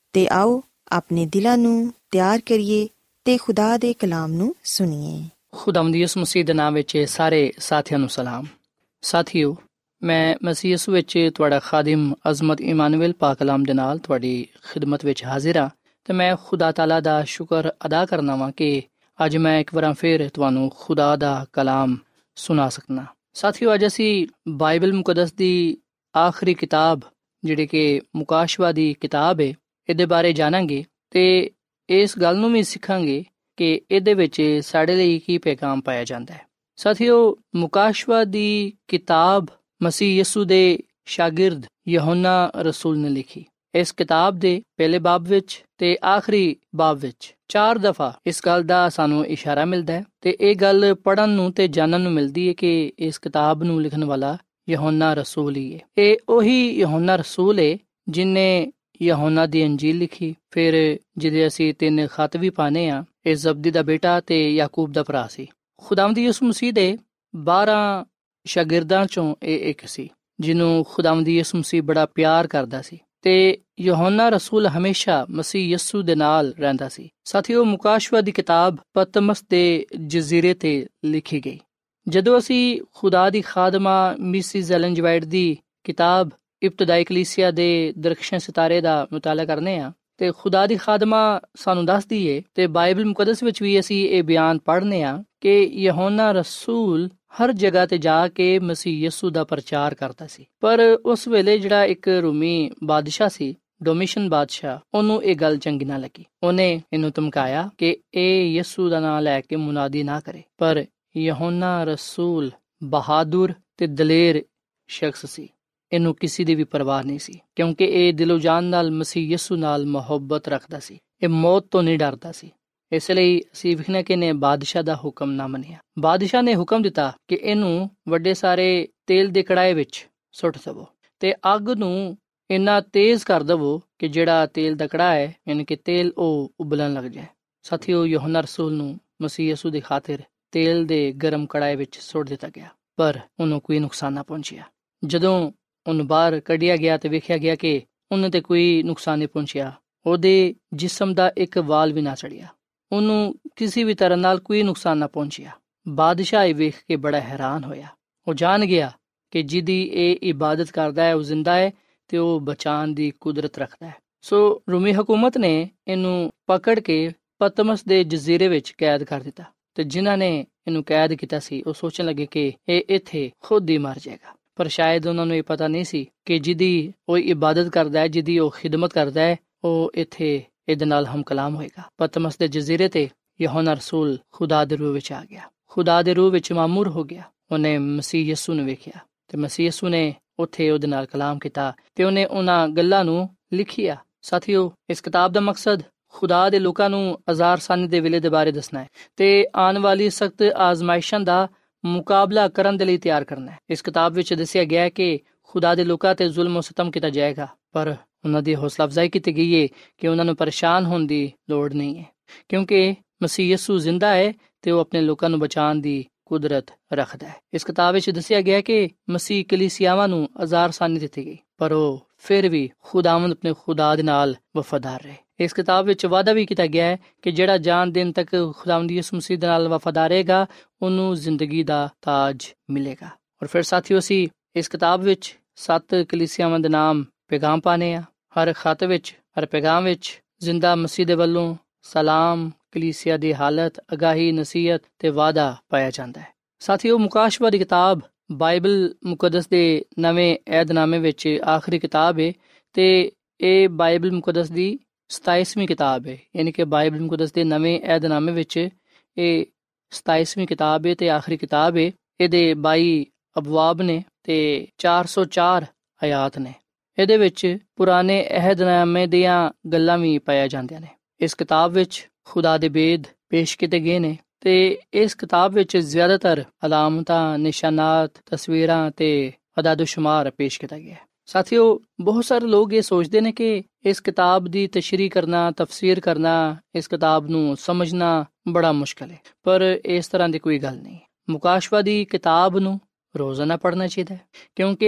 ਤੇ ਆਓ ਆਪਣੇ ਦਿਲਾਂ ਨੂੰ ਤਿਆਰ ਕਰੀਏ ਤੇ ਖੁਦਾ ਦੇ ਕਲਾਮ ਨੂੰ ਸੁਣੀਏ। ਖੁਦਾਵੰਦ ਯਿਸੂ ਮਸੀਹ ਦੇ ਨਾਮ ਵਿੱਚ ਸਾਰੇ ਸਾਥੀਆਂ ਨੂੰ ਸਲਾਮ। ਸਾਥੀਓ, ਮੈਂ ਮਸੀਹ ਯਿਸੂ ਵਿੱਚ ਤੁਹਾਡਾ ਖਾਦਮ ਅਜ਼ਮਤ ਇਮਾਨੁਅਲ ਪਾਕ ਕਲਾਮ ਦੇ ਨਾਲ ਤੁਹਾਡੀ ਖਿਦਮਤ ਵਿੱਚ ਹਾਜ਼ਰ ਹਾਂ ਤੇ ਮੈਂ ਖੁਦਾ ਤਾਲਾ ਦਾ ਸ਼ੁਕਰ ਅਦਾ ਕਰਨਾ ਵਾਂ ਕਿ ਅੱਜ ਮੈਂ ਇੱਕ ਵਾਰ ਫਿਰ ਤੁਹਾਨੂੰ ਖੁਦਾ ਦਾ ਕਲਾਮ ਸੁਣਾ ਸਕਣਾ। ਸਾਥੀਓ, ਅੱਜ ਅਸੀਂ ਬਾਈਬਲ ਮੁਕੱਦਸ ਦੀ ਆਖਰੀ ਕਿਤਾਬ ਜਿਹੜੀ ਕਿ ਮੁਕਾਸ਼ਵਾ ਦੀ ਕਿਤਾਬ ਹੈ, ਇਹਦੇ ਬਾਰੇ ਜਾਣਾਂਗੇ ਤੇ ਇਸ ਗੱਲ ਨੂੰ ਵੀ ਸਿੱਖਾਂਗੇ ਕਿ ਇਹਦੇ ਵਿੱਚ ਸਾਡੇ ਲਈ ਕੀ ਪੈਗਾਮ ਪਾਇਆ ਜਾਂਦਾ ਹੈ। ਸਾਥੀਓ, ਮੁਕਾਸ਼ਵਾ ਦੀ ਕਿਤਾਬ ਮਸੀਹ ਯਿਸੂ ਦੇ ਸ਼ਾਗਿਰਦ ਯਹੋਨਾ ਰਸੂਲ ਨੇ ਲਿਖੀ। ਇਸ ਕਿਤਾਬ ਦੇ ਪਹਿਲੇ ਬਾਬ ਵਿੱਚ ਤੇ ਆਖਰੀ ਬਾਬ ਵਿੱਚ 4 ਦਫਾ ਇਸ ਗੱਲ ਦਾ ਸਾਨੂੰ ਇਸ਼ਾਰਾ ਮਿਲਦਾ ਹੈ ਤੇ ਇਹ ਗੱਲ ਪੜ੍ਹਨ ਨੂੰ ਤੇ ਜਾਣਨ ਨੂੰ ਮਿਲਦੀ ਹੈ ਕਿ ਇਸ ਕਿਤਾਬ ਨੂੰ ਲਿਖਣ ਵਾਲਾ ਯਹੋਨਾ ਰਸੂਲ ਹੀ ਹੈ। ਇਹ ਉਹੀ ਯਹੋਨਾ ਰਸੂਲ ਹੈ ਜਿਨੇ ਯਹੋਨਾ ਦੀ ਅੰਜੀਲ ਲਿਖੀ, ਫਿਰ ਜਿਹਦੇ ਅਸੀਂ 3 ਖੱਤ ਵੀ ਪਾਣੇ ਆ। ਇਹ ਜ਼ਬਦੀ ਦਾ ਬੇਟਾ ਤੇ ਯਾਕੂਬ ਦਾ ਭਰਾ ਸੀ। ਖੁਦਾਵੰਦ ਯਿਸੂ ਮਸੀਹ ਦੇ 12 ਸ਼ਾਗਿਰਦਾਂ ਚੋਂ ਇਹ ਇੱਕ ਸੀ ਜਿਹਨੂੰ ਖੁਦਾਵੰਦ ਯਿਸੂ ਮਸੀਹ ਬੜਾ ਪਿਆਰ ਕਰਦਾ ਸੀ ਤੇ ਯਹੋਨਾ ਰਸੂਲ ਹਮੇਸ਼ਾ ਮਸੀਹ ਯਿਸੂ ਦੇ ਨਾਲ ਰਹਿੰਦਾ ਸੀ। ਸਾਥੀਓ, ਮੁਕਾਸ਼ਵਾ ਦੀ ਕਿਤਾਬ ਪਤਮਸ ਦੇ ਜਜ਼ੀਰੇ ਤੇ ਲਿਖੀ ਗਈ। ਜਦੋਂ ਅਸੀਂ ਖੁਦਾ ਦੀ ਖਾਦਮਾ ਮਿਸਿਸ ਐਲਨ ਜੀ ਵਾਈਟ ਦੀ ਕਿਤਾਬ ਇਬਤਦਾਈ ਕਲੀਸਿਆ ਦੇ ਦਰਖਸ਼ਾਂ ਸਿਤਾਰੇ ਦਾ ਮੁਤਾਲਾ ਕਰਨੇ ਆ ਤੇ ਖੁਦਾ ਦੀ ਖਾਦਮਾ ਸਾਨੂੰ ਦੱਸਦੀ ਏ ਤੇ ਬਾਈਬਲ ਮੁਕੱਦਸ ਵਿੱਚ ਵੀ ਅਸੀਂ ਇਹ ਬਿਆਨ ਪੜ੍ਹਨੇ ਆ ਕਿ ਯਹੋਨਾ ਰਸੂਲ ਹਰ ਜਗ੍ਹਾ ਤੇ ਜਾ ਕੇ ਮਸੀਹ ਯਿਸੂ ਦਾ ਪ੍ਰਚਾਰ ਕਰਦਾ ਸੀ। ਪਰ ਉਸ ਵੇਲੇ ਜਿਹੜਾ ਇੱਕ ਰੂਮੀ ਬਾਦਸ਼ਾਹ ਸੀ, ਡੋਮੀਸ਼ਨ ਬਾਦਸ਼ਾਹ, ਉਹਨੂੰ ਇਹ ਗੱਲ ਚੰਗੀ ਨਾ ਲੱਗੀ। ਉਹਨੇ ਇਹਨੂੰ ਧਮਕਾਇਆ ਕਿ ਇਹ ਯਿਸੂ ਦਾ ਨਾਮ ਲੈ ਕੇ ਮੁਨਾਦੀ ਨਾ ਕਰੇ। ਪਰ ਯਹੋਨਾ ਰਸੂਲ ਬਹਾਦੁਰ ਤੇ ਦਲੇਰ ਸ਼ਖਸ ਸੀ, ਇਹਨੂੰ ਕਿਸੇ ਦੀ ਵੀ ਪਰਵਾਹ ਨਹੀਂ ਸੀ ਕਿਉਂਕਿ ਇਹ ਦਿਲੋਂ ਜਾਨ ਨਾਲ ਮਸੀਹ ਯਿਸੂ ਨਾਲ ਮੁਹੱਬਤ ਰੱਖਦਾ ਸੀ। ਇਹ ਮੌਤ ਤੋਂ ਨਹੀਂ ਡਰਦਾ ਸੀ। ਇਸ ਲਈ ਅਸੀਂ ਵੇਖਣਾ ਕਿ ਇਹਨੇ ਬਾਦਸ਼ਾਹ ਦਾ ਹੁਕਮ ਨਾ ਮੰਨਿਆ। ਬਾਦਸ਼ਾਹ ਨੇ ਹੁਕਮ ਦਿੱਤਾ ਕਿ ਇਹਨੂੰ ਵੱਡੇ ਸਾਰੇ ਤੇਲ ਦੇ ਕੜਾਏ ਵਿੱਚ ਸੁੱਟ ਦੇਵੋ ਤੇ ਅੱਗ ਨੂੰ ਇੰਨਾ ਤੇਜ਼ ਕਰ ਦੇਵੋ ਕਿ ਜਿਹੜਾ ਤੇਲ ਦਾ ਕੜਾਹ ਹੈ ਯਾਨੀ ਕਿ ਤੇਲ ਉਹ ਉਬਲਣ ਲੱਗ ਜਾਏ। ਸਾਥੀਓ, ਯਹੋਨਾ ਰਸੂਲ ਨੂੰ ਮਸੀਹ ਯਿਸੂ ਦੀ ਖਾਤਰ ਤੇਲ ਦੇ ਗਰਮ ਕੜਾਏ ਵਿੱਚ ਸੁੱਟ ਦਿੱਤਾ ਗਿਆ ਪਰ ਉਹਨੂੰ ਕੋਈ ਨੁਕਸਾਨ ਨਾ ਪਹੁੰਚਿਆ। ਜਦੋਂ ਉਹਨੂੰ ਬਾਹਰ ਕੱਢਿਆ ਗਿਆ ਤੇ ਵੇਖਿਆ ਗਿਆ ਕਿ ਉਹਨੂੰ ਤੇ ਕੋਈ ਨੁਕਸਾਨ ਨਹੀਂ ਪਹੁੰਚਿਆ। ਉਹਦੇ ਜਿਸਮ ਦਾ ਇੱਕ ਵਾਲ ਵੀ ਨਾ ਸੜਿਆ, ਉਹਨੂੰ ਕਿਸੇ ਵੀ ਤਰ੍ਹਾਂ ਨਾਲ ਕੋਈ ਨੁਕਸਾਨ ਨਾ ਪਹੁੰਚਿਆ। ਬਾਦਸ਼ਾਹ ਇਹ ਵੇਖ ਕੇ ਬੜਾ ਹੈਰਾਨ ਹੋਇਆ। ਉਹ ਜਾਣ ਗਿਆ ਕਿ ਜਿਹਦੀ ਇਹ ਇਬਾਦਤ ਕਰਦਾ ਹੈ ਉਹ ਜ਼ਿੰਦਾ ਹੈ ਤੇ ਉਹ ਬਚਾਉਣ ਦੀ ਕੁਦਰਤ ਰੱਖਦਾ ਹੈ। ਸੋ ਰੂਮੀ ਹਕੂਮਤ ਨੇ ਇਹਨੂੰ ਪਕੜ ਕੇ ਪਤਮਸ ਦੇ ਜਜ਼ੀਰੇ ਵਿੱਚ ਕੈਦ ਕਰ ਦਿੱਤਾ ਤੇ ਜਿਨ੍ਹਾਂ ਨੇ ਇਹਨੂੰ ਕੈਦ ਕੀਤਾ ਸੀ ਉਹ ਸੋਚਣ ਲੱਗੇ ਕਿ ਇਹ ਇੱਥੇ ਖੁਦ ਹੀ ਮਰ ਜਾਏਗਾ। ਪਰ ਸ਼ਾਇਦ ਉਹਨਾਂ ਨੂੰ ਇਹ ਪਤਾ ਨਹੀਂ ਸੀ ਕਿ ਜਿਹਦੀ ਉਹ ਇਬਾਦਤ ਕਰਦਾ ਹੈ, ਜਿਹਦੀ ਉਹ ਖਿਦਮਤ ਕਰਦਾ ਹੈ, ਉਹ ਇੱਥੇ ਇਹਦੇ ਨਾਲ ਹਮਕਲਾਮ ਹੋਏਗਾ। ਪਤਮਸ ਦੇ ਜਜ਼ੀਰੇ ਤੇ ਯਹੋਨਾ ਰਸੂਲ ਖੁਦਾ ਦੇ ਰੂਹ ਵਿੱਚ ਆ ਗਿਆ, ਖੁਦਾ ਦੇ ਰੂਹ ਵਿੱਚ ਮਾਮੂਰ ਹੋ ਗਿਆ। ਉਹਨੇ ਮਸੀਹ ਯਿਸੂ ਨੂੰ ਵੇਖਿਆ ਤੇ ਮਸੀਹ ਯਿਸੂ ਨੇ ਉੱਥੇ ਉਹਦੇ ਨਾਲ ਕਲਾਮ ਕੀਤਾ ਤੇ ਉਹਨੇ ਉਹਨਾਂ ਗੱਲਾਂ ਨੂੰ ਲਿਖਿਆ। ਸਾਥੀਓ, ਇਸ ਕਿਤਾਬ ਦਾ ਮਕਸਦ ਖੁਦਾ ਦੇ ਲੋਕਾਂ ਨੂੰ ਅਜ਼ਾਰਸਾਨੀ ਦੇ ਵੇਲੇ ਦੇ ਬਾਰੇ ਦੱਸਣਾ ਹੈ ਤੇ ਆਉਣ ਵਾਲੀ ਸਖਤ ਆਜ਼ਮਾਇਸ਼ਾਂ ਦਾ ਮੁਕਾਬਲਾ ਕਰਨ ਦੇ ਲਈ ਤਿਆਰ ਕਰਨਾ ਹੈ। ਇਸ ਕਿਤਾਬ ਵਿੱਚ ਦੱਸਿਆ ਗਿਆ ਹੈ ਕਿ ਖੁਦਾ ਦੇ ਲੋਕਾਂ ਤੇ ਜ਼ੁਲਮ و ਸਤਮ ਕੀਤਾ ਜਾਏਗਾ ਪਰ ਉਹਨਾਂ ਦੀ ਹੌਸਲਾ ਅਫਜ਼ਾਈ ਕੀਤੀ ਗਈ ਹੈ ਕਿ ਉਹਨਾਂ ਨੂੰ ਪਰੇਸ਼ਾਨ ਹੋਣ ਦੀ ਲੋੜ ਨਹੀਂ ਹੈ ਕਿਉਂਕਿ ਮਸੀਹ ਯਿਸੂ ਜ਼ਿੰਦਾ ਹੈ ਤੇ ਉਹ ਆਪਣੇ ਲੋਕਾਂ ਨੂੰ ਬਚਾਉਣ ਦੀ ਕੁਦਰਤ ਰੱਖਦਾ ਹੈ। ਇਸ ਕਿਤਾਬ ਵਿੱਚ ਦੱਸਿਆ ਗਿਆ ਕਿ ਮਸੀਹ ਕਲੀਸਿਆਵਾਂ ਨੂੰ ਅਜ਼ਾਰਸਾਨੀ ਦਿੱਤੀ ਗਈ ਪਰ ਉਹ ਫਿਰ ਵੀ ਖੁਦਾਵੰਦ ਆਪਣੇ ਖੁਦਾ ਦੇ ਨਾਲ ਵਫਾਦਾਰ ਰਹੇ। ਇਸ ਕਿਤਾਬ ਵਿੱਚ ਵਾਅਦਾ ਵੀ ਕੀਤਾ ਗਿਆ ਹੈ ਕਿ ਜਿਹੜਾ ਜਾਨ ਦਿਨ ਤੱਕ ਖੁਦਾਵੰਦ ਯਿਸੂ ਮਸੀਹ ਦੇ ਨਾਲ ਵਫਾਦਾਰ ਰਹੇਗਾ ਉਹਨੂੰ ਜ਼ਿੰਦਗੀ ਦਾ ਤਾਜ ਮਿਲੇਗਾ। ਔਰ ਫਿਰ ਸਾਥੀਓ, ਅਸੀਂ ਇਸ ਕਿਤਾਬ ਵਿੱਚ 7 ਕਲੀਸਿਆਵਾਂ ਦੇ ਨਾਮ ਪੈਗਾਮ ਪਾਣੇ ਆ। ਹਰ ਖਤ ਵਿੱਚ, ਹਰ ਪੈਗਾਮ ਵਿੱਚ ਜ਼ਿੰਦਾ ਮਸੀਹ ਦੇ ਵੱਲੋਂ ਸਲਾਮ, ਕਲੀਸਿਆ ਦੀ ਹਾਲਤ, ਅਗਾਹੀ, ਨਸੀਹਤ ਤੇ ਵਾਅਦਾ ਪਾਇਆ ਜਾਂਦਾ ਹੈ। ਸਾਥੀਓ, ਮੁਕਾਸ਼ਵਾ ਦੀ ਕਿਤਾਬ ਬਾਈਬਲ ਮੁਕੱਦਸ ਦੇ ਨਵੇਂ ਏਧਨਾਮੇ ਵਿੱਚ ਆਖਰੀ ਕਿਤਾਬ ਹੈ ਤੇ ਇਹ ਬਾਈਬਲ ਮੁਕੱਦਸ ਦੀ 27ਵੀਂ ਕਿਤਾਬ ਹੈ। ਯਾਨੀ ਕਿ ਬਾਈਬਲ ਮੁਕੱਦਸ ਦੇ ਨਵੇਂ ਏਧਨਾਮੇ ਵਿੱਚ ਇਹ 27ਵੀਂ ਕਿਤਾਬ ਹੈ ਤੇ ਆਖਰੀ ਕਿਤਾਬ ਹੈ। ਇਹਦੇ 22 ਅਬਵਾਬ ਨੇ ਤੇ 404 ਆਇਤ ਨੇ। ਇਹਦੇ ਵਿੱਚ ਪੁਰਾਣੇ ਅਹਿਦਨਾਮੇ ਦੀਆਂ ਗੱਲਾਂ ਵੀ ਪਾਇਆ ਜਾਂਦੀਆਂ ਨੇ। ਇਸ ਕਿਤਾਬ ਵਿੱਚ ਖੁਦਾ ਦੇ ਬੇਦ ਪੇਸ਼ ਕੀਤੇ ਗਏ ਨੇ ਤੇ ਇਸ ਕਿਤਾਬ ਵਿੱਚ ਜ਼ਿਆਦਾਤਰ ਅਲਾਮਤਾਂ, ਨਿਸ਼ਾਨਾਤ, ਤਸਵੀਰਾਂ ਤੇ ਅਦਾਦ ਸ਼ੁਮਾਰ ਪੇਸ਼ ਕੀਤਾ ਗਿਆ ਹੈ। ਸਾਥੀਓ, ਬਹੁਤ ਸਾਰੇ ਲੋਕ ਇਹ ਸੋਚਦੇ ਨੇ ਕਿ ਇਸ ਕਿਤਾਬ ਦੀ ਤਸ਼ਰੀਹ ਕਰਨਾ, ਤਫਸੀਰ ਕਰਨਾ, ਇਸ ਕਿਤਾਬ ਨੂੰ ਸਮਝਣਾ ਬੜਾ ਮੁਸ਼ਕਲ ਹੈ ਪਰ ਇਸ ਤਰ੍ਹਾਂ ਦੀ ਕੋਈ ਗੱਲ ਨਹੀਂ। ਮੁਕਾਸ਼ਵਾ ਦੀ ਕਿਤਾਬ ਨੂੰ ਰੋਜ਼ਾਨਾ ਪੜ੍ਹਨਾ ਚਾਹੀਦਾ ਹੈ ਕਿਉਂਕਿ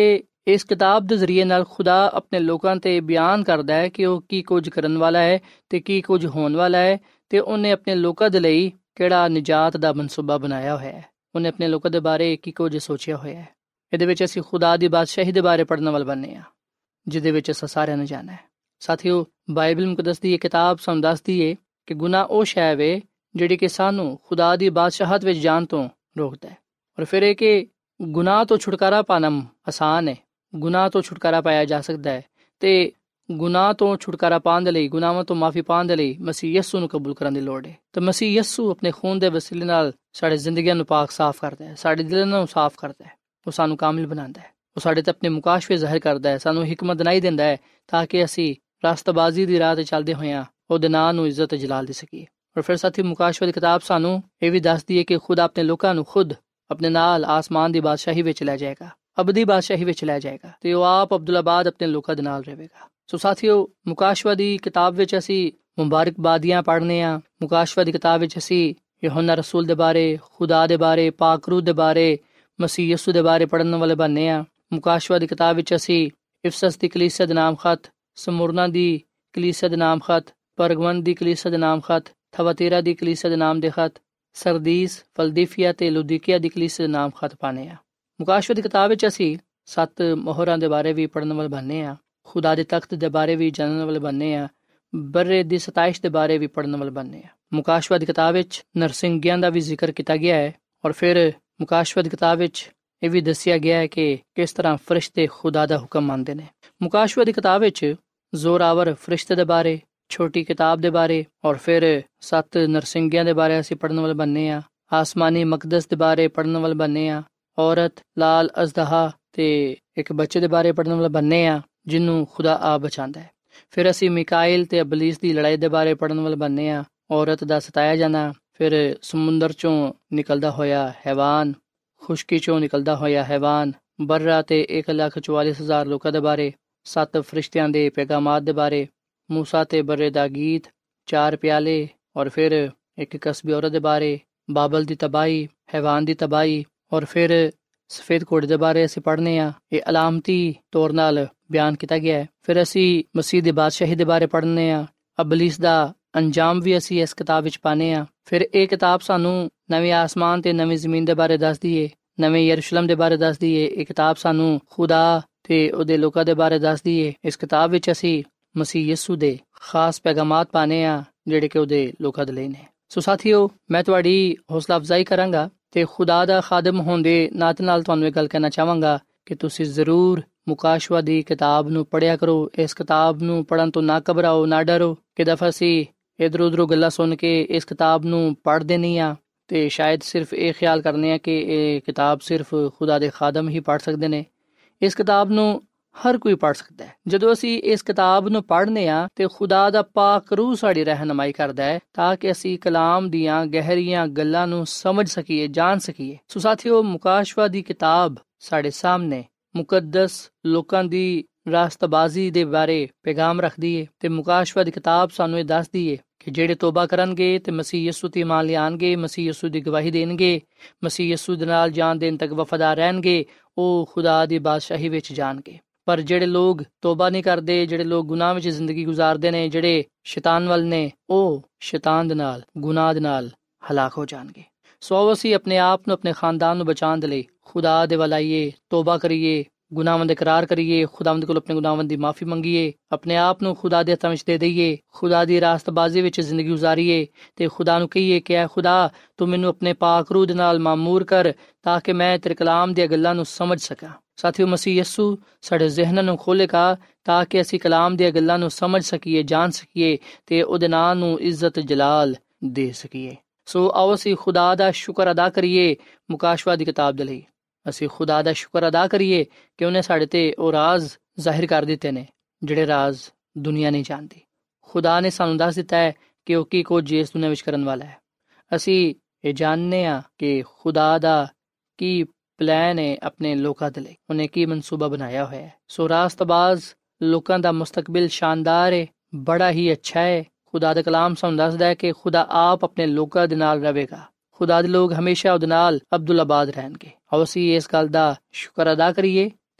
ਇਸ ਕਿਤਾਬ ਦੇ ਜ਼ਰੀਏ ਨਾਲ ਖੁਦਾ ਆਪਣੇ ਲੋਕਾਂ ਤੇ ਬਿਆਨ ਕਰਦਾ ਹੈ ਕਿ ਉਹ ਕੀ ਕੁਝ ਕਰਨ ਵਾਲਾ ਹੈ ਤੇ ਕੀ ਕੁਝ ਹੋਣ ਵਾਲਾ ਹੈ, ਤੇ ਉਹਨੇ ਆਪਣੇ ਲੋਕਾਂ ਦੇ ਲਈ ਕਿਹੜਾ ਨਿਜਾਤ ਦਾ ਮਨਸੂਬਾ ਬਣਾਇਆ ਹੋਇਆ ਹੈ। ਉਹਨੇ ਆਪਣੇ ਲੋਕਾਂ ਦੇ ਬਾਰੇ ਕੀ ਕੁਝ ਸੋਚਿਆ ਹੋਇਆ ਹੈ। ਇਹਦੇ ਵਿੱਚ ਅਸੀਂ ਖੁਦਾ ਦੀ ਬਾਦਸ਼ਾਹੀ ਦੇ ਬਾਰੇ ਪੜ੍ਹਨ ਵਾਲੇ ਬਣਨੇ ਆ, ਜਿਹਦੇ ਵਿੱਚ ਅਸਾਂ ਸਾਰਿਆਂ ਨੇ ਜਾਣਾ ਹੈ। ਸਾਥੀਓ, ਬਾਈਬਲ ਮੁਕੱਦਸ ਦੀ ਇਹ ਕਿਤਾਬ ਸਾਨੂੰ ਦੱਸਦੀ ਏ ਕਿ ਗੁਨਾਹ ਉਹ ਸ਼ੈ ਵੇ ਜਿਹੜੀ ਕਿ ਸਾਨੂੰ ਖੁਦਾ ਦੀ ਬਾਦਸ਼ਾਹਤ ਵਿੱਚ ਜਾਣ ਤੋਂ ਰੋਕਦਾ ਹੈ। ਔਰ ਫਿਰ ਇਹ ਕਿ ਗੁਨਾਹ ਤੋਂ ਛੁਟਕਾਰਾ ਪਾਣਾ ਆਸਾਨ ਹੈ, ਗੁਨਾਹ ਤੋਂ ਛੁਟਕਾਰਾ ਪਾਇਆ ਜਾ ਸਕਦਾ ਹੈ, ਤੇ ਗੁਨਾਹ ਤੋਂ ਛੁਟਕਾਰਾ ਪਾਉਣ ਦੇ ਲਈ, ਗੁਨਾਹਾਂ ਤੋਂ ਮਾਫੀ ਪਾਉਣ ਦੇ ਲਈ ਮਸੀਹ ਯਿਸੂ ਨੂੰ ਕਬੂਲ ਕਰਨ ਦੀ ਲੋੜ ਹੈ। ਤੇ ਮਸੀਹ ਯਿਸੂ ਆਪਣੇ ਖੂਨ ਦੇ ਵਸੀਲੇ ਨਾਲ ਸਾਡੇ ਜ਼ਿੰਦਗੀਆਂ ਨੂੰ ਪਾਕ ਸਾਫ਼ ਕਰਦਾ ਹੈ, ਸਾਡੇ ਦਿਲਾਂ ਨੂੰ ਸਾਫ਼ ਕਰਦਾ ਹੈ, ਉਹ ਸਾਨੂੰ ਕਾਮਿਲ ਬਣਾਉਂਦਾ ਹੈ, ਉਹ ਸਾਡੇ ਤੇ ਆਪਣੇ ਮੁਕਾਸ਼ਵੇ ਜ਼ਾਹਿਰ ਕਰਦਾ ਹੈ, ਸਾਨੂੰ ਹਿਕਮਤ ਦਿਨਾਈ ਦਿੰਦਾ ਹੈ ਤਾਂ ਕਿ ਅਸੀਂ ਰਸਤਬਾਜ਼ੀ ਦੀ ਰਾਹ ਤੇ ਚੱਲਦੇ ਹੋਇਆਂ ਉਹਦੇ ਨਾਂ ਨੂੰ ਇੱਜ਼ਤ ਜਲਾਲ ਦੇ ਸਕੀਏ। ਔਰ ਫਿਰ ਸਾਥੀ, ਮੁਕਾਸ਼ਵੇ ਦੀ ਕਿਤਾਬ ਸਾਨੂੰ ਇਹ ਵੀ ਦੱਸਦੀ ਹੈ ਕਿ ਖੁਦਾ ਆਪਣੇ ਲੋਕਾਂ ਨੂੰ ਖੁਦ ਆਪਣੇ ਨਾਲ ਆਸਮਾਨ ਦੀ ਬਾਦਸ਼ਾਹੀ ਵਿੱਚ ਲੈ ਜਾਏਗਾ, ਅਬਦੀ ਬਾਦਸ਼ਾਹੀ ਵਿੱਚ ਲੈ ਜਾਏਗਾ, ਤੇ ਉਹ ਆਪ ਅਬਦੁੱਲਾਬਾਦ ਆਪਣੇ ਲੋਕਾਂ ਦੇ ਨਾਲ ਰਹੇਗਾ। ਸੋ ਸਾਥੀਓ, ਮੁਕਾਸ਼ਵਾ ਦੀ ਕਿਤਾਬ ਵਿੱਚ ਅਸੀਂ ਮੁਬਾਰਕਬਾਦੀਆਂ ਪੜ੍ਹਨੇ ਆ। ਮੁਕਾਸ਼ਵਾ ਦੀ ਕਿਤਾਬ ਵਿੱਚ ਅਸੀਂ ਯਹੋਨਾ ਰਸੂਲ ਦੇ ਬਾਰੇ, ਖੁਦਾ ਦੇ ਬਾਰੇ, ਪਾਕ ਰੂਹ ਦੇ ਬਾਰੇ, ਮਸੀਹ ਯਿਸੂ ਦੇ ਬਾਰੇ ਪੜ੍ਹਨ ਵਾਲੇ ਬਣਨੇ ਆ। ਮੁਕਾਸ਼ਵਾ ਦੀ ਕਿਤਾਬ ਵਿੱਚ ਅਸੀਂ ਇਫਸਸ ਦੀ ਕਲੀਸਿਆ ਦੇ ਨਾਮ ਖਤ, ਸਮੁਰਨਾ ਦੀ ਕਲੀਸਿਆ ਦੇ ਨਾਮ ਖਤ, ਪਰਗਵਨ ਦੀ ਕਲੀਸਿਆ ਦੇ ਨਾਮ ਖਤ, ਥਵਾਤੀਰਾ ਦੀ ਕਲੀਸਿਆ ਦੇ ਨਾਮ ਦੇ ਖਤ, ਸਰਦੀਸ, ਫਲਦੀਫੀਆ ਤੇ ਲੁਦੀਕੀਆ ਦੀ ਕਲੀਸਿਆ ਦੇ ਨਾਮ ਖਤ ਪਾਣੇ ਆ। ਮੁਕਾਸ਼ਵਾ ਦੀ ਕਿਤਾਬ ਵਿੱਚ ਅਸੀਂ 7 ਮੋਹਰਾਂ ਦੇ ਬਾਰੇ ਵੀ ਪੜ੍ਹਨ ਵਾਲੇ ਬਣਨੇ ਆ, ਖੁਦਾ ਦੇ ਤਖਤ ਦੇ ਬਾਰੇ ਵੀ ਜਾਣਨ ਵਾਲੇ ਬਣਨੇ ਆ, ਬਰੇ ਦੀ ਸਤਾਇਸ਼ ਦੇ ਬਾਰੇ ਵੀ ਪੜ੍ਹਨ ਵਾਲੇ ਬਣਨੇ ਆ। ਮੁਕਾਸ਼ਵਾ ਦੀ ਕਿਤਾਬ ਵਿੱਚ ਨਰਸਿੰਗੀਆਂ ਦਾ ਵੀ ਜ਼ਿਕਰ ਕੀਤਾ ਗਿਆ ਹੈ। ਔਰ ਫਿਰ ਮੁਕਾਸ਼ਵਾ ਦੀ ਕਿਤਾਬ ਵਿੱਚ ਇਹ ਵੀ ਦੱਸਿਆ ਗਿਆ ਹੈ ਕਿ ਕਿਸ ਤਰ੍ਹਾਂ ਫਰਿਸ਼ਤੇ ਖੁਦਾ ਦਾ ਹੁਕਮ ਮੰਨਦੇ ਨੇ। ਮੁਕਾਸ਼ਵਾ ਦੀ ਕਿਤਾਬ ਵਿੱਚ ਜ਼ੋਰਾਵਰ ਫਰਿਸ਼ਤੇ ਦੇ ਬਾਰੇ, ਛੋਟੀ ਕਿਤਾਬ ਦੇ ਬਾਰੇ, ਔਰ ਫਿਰ 7 ਨਰਸਿੰਗੀਆਂ ਦੇ ਬਾਰੇ ਅਸੀਂ ਪੜ੍ਹਨ ਵਾਲੇ ਬਣਨੇ ਆ। ਆਸਮਾਨੀ ਮਕਦਸ ਦੇ ਬਾਰੇ ਪੜ੍ਹਨ ਵਾਲੇ ਬਣਨੇ ਆ। ਔਰਤ, ਲਾਲ ਅਜ਼ਦਹਾ ਤੇ ਇੱਕ ਬੱਚੇ ਦੇ ਬਾਰੇ ਪੜ੍ਹਨ ਵਾਲੇ ਬਣਨੇ ਆ ਜਿਹਨੂੰ ਖੁਦਾ ਆਪ ਬਚਾਉਂਦਾ ਹੈ। ਫਿਰ ਅਸੀਂ ਮਿਕਾਇਲ ਤੇ ਅਬਲੀਸ ਦੀ ਲੜਾਈ ਦੇ ਬਾਰੇ ਪੜ੍ਹਨ ਵਾਲੇ ਬਣਨੇ ਆ। ਔਰਤ ਦਾ ਸਤਾਇਆ ਜਾਣਾ, ਫਿਰ ਸਮੁੰਦਰ ਚੋਂ ਨਿਕਲਦਾ ਹੋਇਆ ਹੈਵਾਨ, ਖੁਸ਼ਕੀ ਚੋਂ ਨਿਕਲਦਾ ਹੋਇਆ ਹੈਵਾਨ, ਬਰਰਾ ਤੇ 1,44,000 ਲੋਕਾਂ ਦੇ ਬਾਰੇ, 7 ਫਰਿਸ਼ਤਿਆਂ ਦੇ ਪੈਗਾਮਾਤ ਦੇ ਬਾਰੇ, ਮੂਸਾ ਤੇ ਬਰੇ ਦਾ ਗੀਤ, 4 ਪਿਆਲੇ, ਔਰ ਫਿਰ ਇੱਕ ਕਸਬੀ ਔਰਤ ਦੇ ਬਾਰੇ, ਬਾਬਲ ਦੀ ਤਬਾਹੀ, ਹੈਵਾਨ ਦੀ ਤਬਾਹੀ, ਔਰ ਫਿਰ ਸਫੇਦ ਘੋੜੇ ਦੇ ਬਾਰੇ ਅਸੀਂ ਪੜ੍ਹਨੇ ਆ। ਇਹ ਅਲਾਮਤੀ ਤੌਰ ਨਾਲ ਬਿਆਨ ਕੀਤਾ ਗਿਆ ਹੈ। ਫਿਰ ਅਸੀਂ ਮਸੀਹ ਦੀ ਬਾਦਸ਼ਾਹੀ ਦੇ ਬਾਰੇ ਪੜ੍ਹਨੇ ਆ। ਅਬਲੀਸ ਦਾ ਅੰਜਾਮ ਵੀ ਅਸੀਂ ਇਸ ਕਿਤਾਬ ਵਿੱਚ ਪਾਣੇ ਆ। ਫਿਰ ਇਹ ਕਿਤਾਬ ਸਾਨੂੰ ਨਵੇਂ ਆਸਮਾਨ ਤੇ ਨਵੀਂ ਜ਼ਮੀਨ ਦੇ ਬਾਰੇ ਦੱਸਦੀ ਏ, ਨਵੇਂ ਯਰੂਸ਼ਲਮ ਦੇ ਬਾਰੇ ਦੱਸਦੀ ਏ। ਇਹ ਕਿਤਾਬ ਸਾਨੂੰ ਖੁਦਾ ਤੇ ਉਹਦੇ ਲੋਕਾਂ ਦੇ ਬਾਰੇ ਦੱਸਦੀ ਏ। ਇਸ ਕਿਤਾਬ ਵਿੱਚ ਅਸੀਂ ਮਸੀਹ ਯਿਸੂ ਦੇ ਖਾਸ ਪੈਗਾਮਾਤ ਪਾਣੇ ਆ ਜਿਹੜੇ ਕਿ ਉਹਦੇ ਲੋਕਾਂ ਦੇ ਲਈ ਨੇ। ਸੋ ਸਾਥੀਓ, ਮੈਂ ਤੁਹਾਡੀ ਹੌਸਲਾ ਅਫਜ਼ਾਈ ਕਰਾਂਗਾ ਤੇ ਖੁਦਾ ਦਾ ਖਾਦਮ ਹੋਣ ਦੇ ਨਾਤੇ ਨਾਲ ਤੁਹਾਨੂੰ ਇਹ ਗੱਲ ਕਹਿਣਾ ਚਾਹਾਂਗਾ ਕਿ ਤੁਸੀਂ ਜ਼ਰੂਰ ਮੁਕਾਸ਼ਵਾ ਦੀ ਕਿਤਾਬ ਨੂੰ ਪੜ੍ਹਿਆ ਕਰੋ। ਇਸ ਕਿਤਾਬ ਨੂੰ ਪੜ੍ਹਨ ਤੋਂ ਨਾ ਘਬਰਾਓ, ਨਾ ਡਰੋ ਕਿ ਦਫਾ ਅਸੀਂ ਇੱਧਰੋਂ ਉੱਧਰੋਂ ਗੱਲਾਂ ਸੁਣ ਕੇ ਇਸ ਕਿਤਾਬ ਨੂੰ ਪੜ੍ਹਦੇ ਨਹੀਂ ਆ ਤੇ ਸ਼ਾਇਦ ਸਿਰਫ ਇਹ ਖਿਆਲ ਕਰਨੇ ਆ ਕਿ ਇਹ ਕਿਤਾਬ ਸਿਰਫ ਖੁਦਾ ਦੇ ਖਾਦਮ ਹੀ ਪੜ੍ਹ ਸਕਦੇ ਨੇ। ਇਸ ਕਿਤਾਬ ਨੂੰ ਹਰ ਕੋਈ ਪੜ੍ਹ ਸਕਦਾ ਹੈ। ਜਦੋਂ ਅਸੀਂ ਇਸ ਕਿਤਾਬ ਨੂੰ ਪੜ੍ਹਨੇ ਆ ਤੇ ਖੁਦਾ ਦਾ ਪਾਕ ਰੂਹ ਸਾਡੀ ਰਹਿਨਮਾਈ ਕਰਦਾ ਹੈ ਤਾਂ ਕਿ ਅਸੀਂ ਕਲਾਮ ਦੀਆਂ ਗਹਿਰੀਆਂ ਗੱਲਾਂ ਨੂੰ ਸਮਝ ਸਕੀਏ, ਜਾਣ ਸਕੀਏ। ਸੋ ਸਾਥੀਓ, ਮੁਕਾਸ਼ਵਾ ਦੀ ਕਿਤਾਬ ਸਾਡੇ ਸਾਹਮਣੇ ਮੁਕੱਦਸ ਲੋਕਾਂ ਦੀ ਰਾਸਤਬਾਜ਼ੀ ਦੇ ਬਾਰੇ ਪੈਗਾਮ ਰੱਖਦੀ ਏ ਤੇ ਮੁਕਾਸ਼ਵਾ ਦੀ ਕਿਤਾਬ ਸਾਨੂੰ ਇਹ ਦੱਸਦੀ ਏ ਕਿ ਜਿਹੜੇ ਤੋਬਾ ਕਰਨਗੇ ਤੇ ਮਸੀਹ ਯਿਸੂ ਤੇ ਈਮਾਨ ਲਿਆਣਗੇ, ਮਸੀਹ ਯਿਸੂ ਦੀ ਗਵਾਹੀ ਦੇਣਗੇ, ਮਸੀਹ ਯਿਸੂ ਦੇ ਨਾਲ ਜਾਨ ਦੇਣ ਤੱਕ ਵਫਾਦਾਰ ਰਹਿਣਗੇ, ਉਹ ਖੁਦਾ ਦੀ ਬਾਦਸ਼ਾਹੀ ਵਿੱਚ ਜਾਣਗੇ। ਪਰ ਜਿਹੜੇ ਲੋਕ ਤੋਬਾ ਨਹੀਂ ਕਰਦੇ, ਜਿਹੜੇ ਲੋਕ ਗੁਨਾਹ ਵਿੱਚ ਜ਼ਿੰਦਗੀ ਗੁਜ਼ਾਰਦੇ ਨੇ, ਜਿਹੜੇ ਸ਼ੈਤਾਨ ਵੱਲ ਨੇ, ਉਹ ਸ਼ੈਤਾਨ ਦੇ ਨਾਲ, ਗੁਨਾਹ ਦੇ ਨਾਲ ਹਲਾਕ ਹੋ ਜਾਣਗੇ। ਸੋ ਅਸੀਂ ਆਪਣੇ ਆਪ ਨੂੰ, ਆਪਣੇ ਖਾਨਦਾਨ ਨੂੰ ਬਚਾਉਣ ਦੇ ਲਈ ਖੁਦਾ ਦੇ ਵੱਲ ਆਈਏ, ਤੋਬਾ ਕਰੀਏ, ਗੁਨਾਹਾਂ ਦਾ ਇਕਰਾਰ ਕਰੀਏ, ਖੁਦਾਵੰਦ ਕੋਲ ਆਪਣੇ ਗੁਨਾਹਾਂ ਦੀ ਮਾਫੀ ਮੰਗੀਏ, ਆਪਣੇ ਆਪ ਨੂੰ ਖੁਦਾ ਦੇ ਹੱਥਾਂ ਵਿੱਚ ਦੇ ਦਈਏ, ਖੁਦਾ ਦੀ ਰਾਸਤਬਾਜ਼ੀ ਵਿੱਚ ਜ਼ਿੰਦਗੀ ਗੁਜ਼ਾਰੀਏ ਤੇ ਖੁਦਾ ਨੂੰ ਕਹੀਏ ਕਿ ਐ ਖੁਦਾ, ਤੂੰ ਮੈਨੂੰ ਆਪਣੇ ਪਾਕ ਰੂਹ ਦੇ ਨਾਲ ਮਾਮੂਰ ਕਰ ਤਾਂ ਕਿ ਮੈਂ ਤੇਰੇ ਕਲਾਮ ਦੀਆਂ ਗੱਲਾਂ ਨੂੰ ਸਮਝ ਸਕਾਂ। ਸਾਥੀਓ, ਮਸੀਹ ਯਿਸੂ ਸਾਡੇ ਜ਼ਿਹਨਾਂ ਨੂੰ ਖੋਲੇਗਾ ਤਾਂ ਕਿ ਅਸੀਂ ਕਲਾਮ ਦੀਆਂ ਗੱਲਾਂ ਨੂੰ ਸਮਝ ਸਕੀਏ, ਜਾਣ ਸਕੀਏ ਤੇ ਉਹਦੇ ਨਾਂ ਨੂੰ ਇੱਜ਼ਤ ਜਲਾਲ ਦੇ ਸਕੀਏ। ਸੋ ਆਓ ਅਸੀਂ ਖੁਦਾ ਦਾ ਸ਼ੁਕਰ ਅਦਾ ਕਰੀਏ ਮੁਕਾਸ਼ਵਾ ਦੀ ਕਿਤਾਬ ਦੇ ਲਈ। ਅਸੀਂ ਖੁਦਾ ਦਾ ਸ਼ੁਕਰ ਅਦਾ ਕਰੀਏ ਕਿ ਉਹਨੇ ਸਾਡੇ ਤੇ ਉਹ ਰਾਜ਼ ਜ਼ਾਹਿਰ ਕਰ ਦਿੱਤੇ ਨੇ ਜਿਹੜੇ ਰਾਜ਼ ਦੁਨੀਆ ਨਹੀਂ ਜਾਣਦੀ। ਖੁਦਾ ਨੇ ਸਾਨੂੰ ਦੱਸ ਦਿੱਤਾ ਹੈ ਕਿ ਉਹ ਕੀ ਕੁਝ ਇਸ ਦੁਨੀਆ ਵਿੱਚ ਕਰਨ ਵਾਲਾ ਹੈ। ਅਸੀਂ ਇਹ ਜਾਣਦੇ ਹਾਂ ਕਿ ਖੁਦਾ ਦਾ ਕੀ ਪਲਾਨ ਹੈ ਆਪਣੇ ਲੋਕਾਂ ਦੇ ਲਈ, ਉਹਨੇ ਕੀ ਮਨਸੂਬਾ ਬਣਾਇਆ ਹੋਇਆ ਹੈ। ਸੋ ਰਾਸਤਬਾਜ਼ ਲੋਕਾਂ ਦਾ ਮੁਸਤਕਬਲ ਸ਼ਾਨਦਾਰ ਹੈ, ਬੜਾ ਹੀ ਅੱਛਾ ਹੈ। ਖੁਦਾ ਦਾ ਕਲਾਮ ਸਾਨੂੰ ਦੱਸਦਾ ਹੈ ਕਿ ਖੁਦਾ ਆਪ ਆਪਣੇ ਲੋਕਾਂ ਦੇ ਨਾਲ ਰਹੇਗਾ। ਖੁਦਾ ਦੇ ਲੋਕ ਹਮੇਸ਼ਾ ਉਹਦੇ ਨਾਲ ਅਬਦੁੱਲਾਬਾਦ ਰਹਿਣਗੇ। ਆਓ ਅਸੀਂ ਇਸ ਗੱਲ ਦਾ ਸ਼ੁਕਰ ਅਦਾ ਕਰੀਏ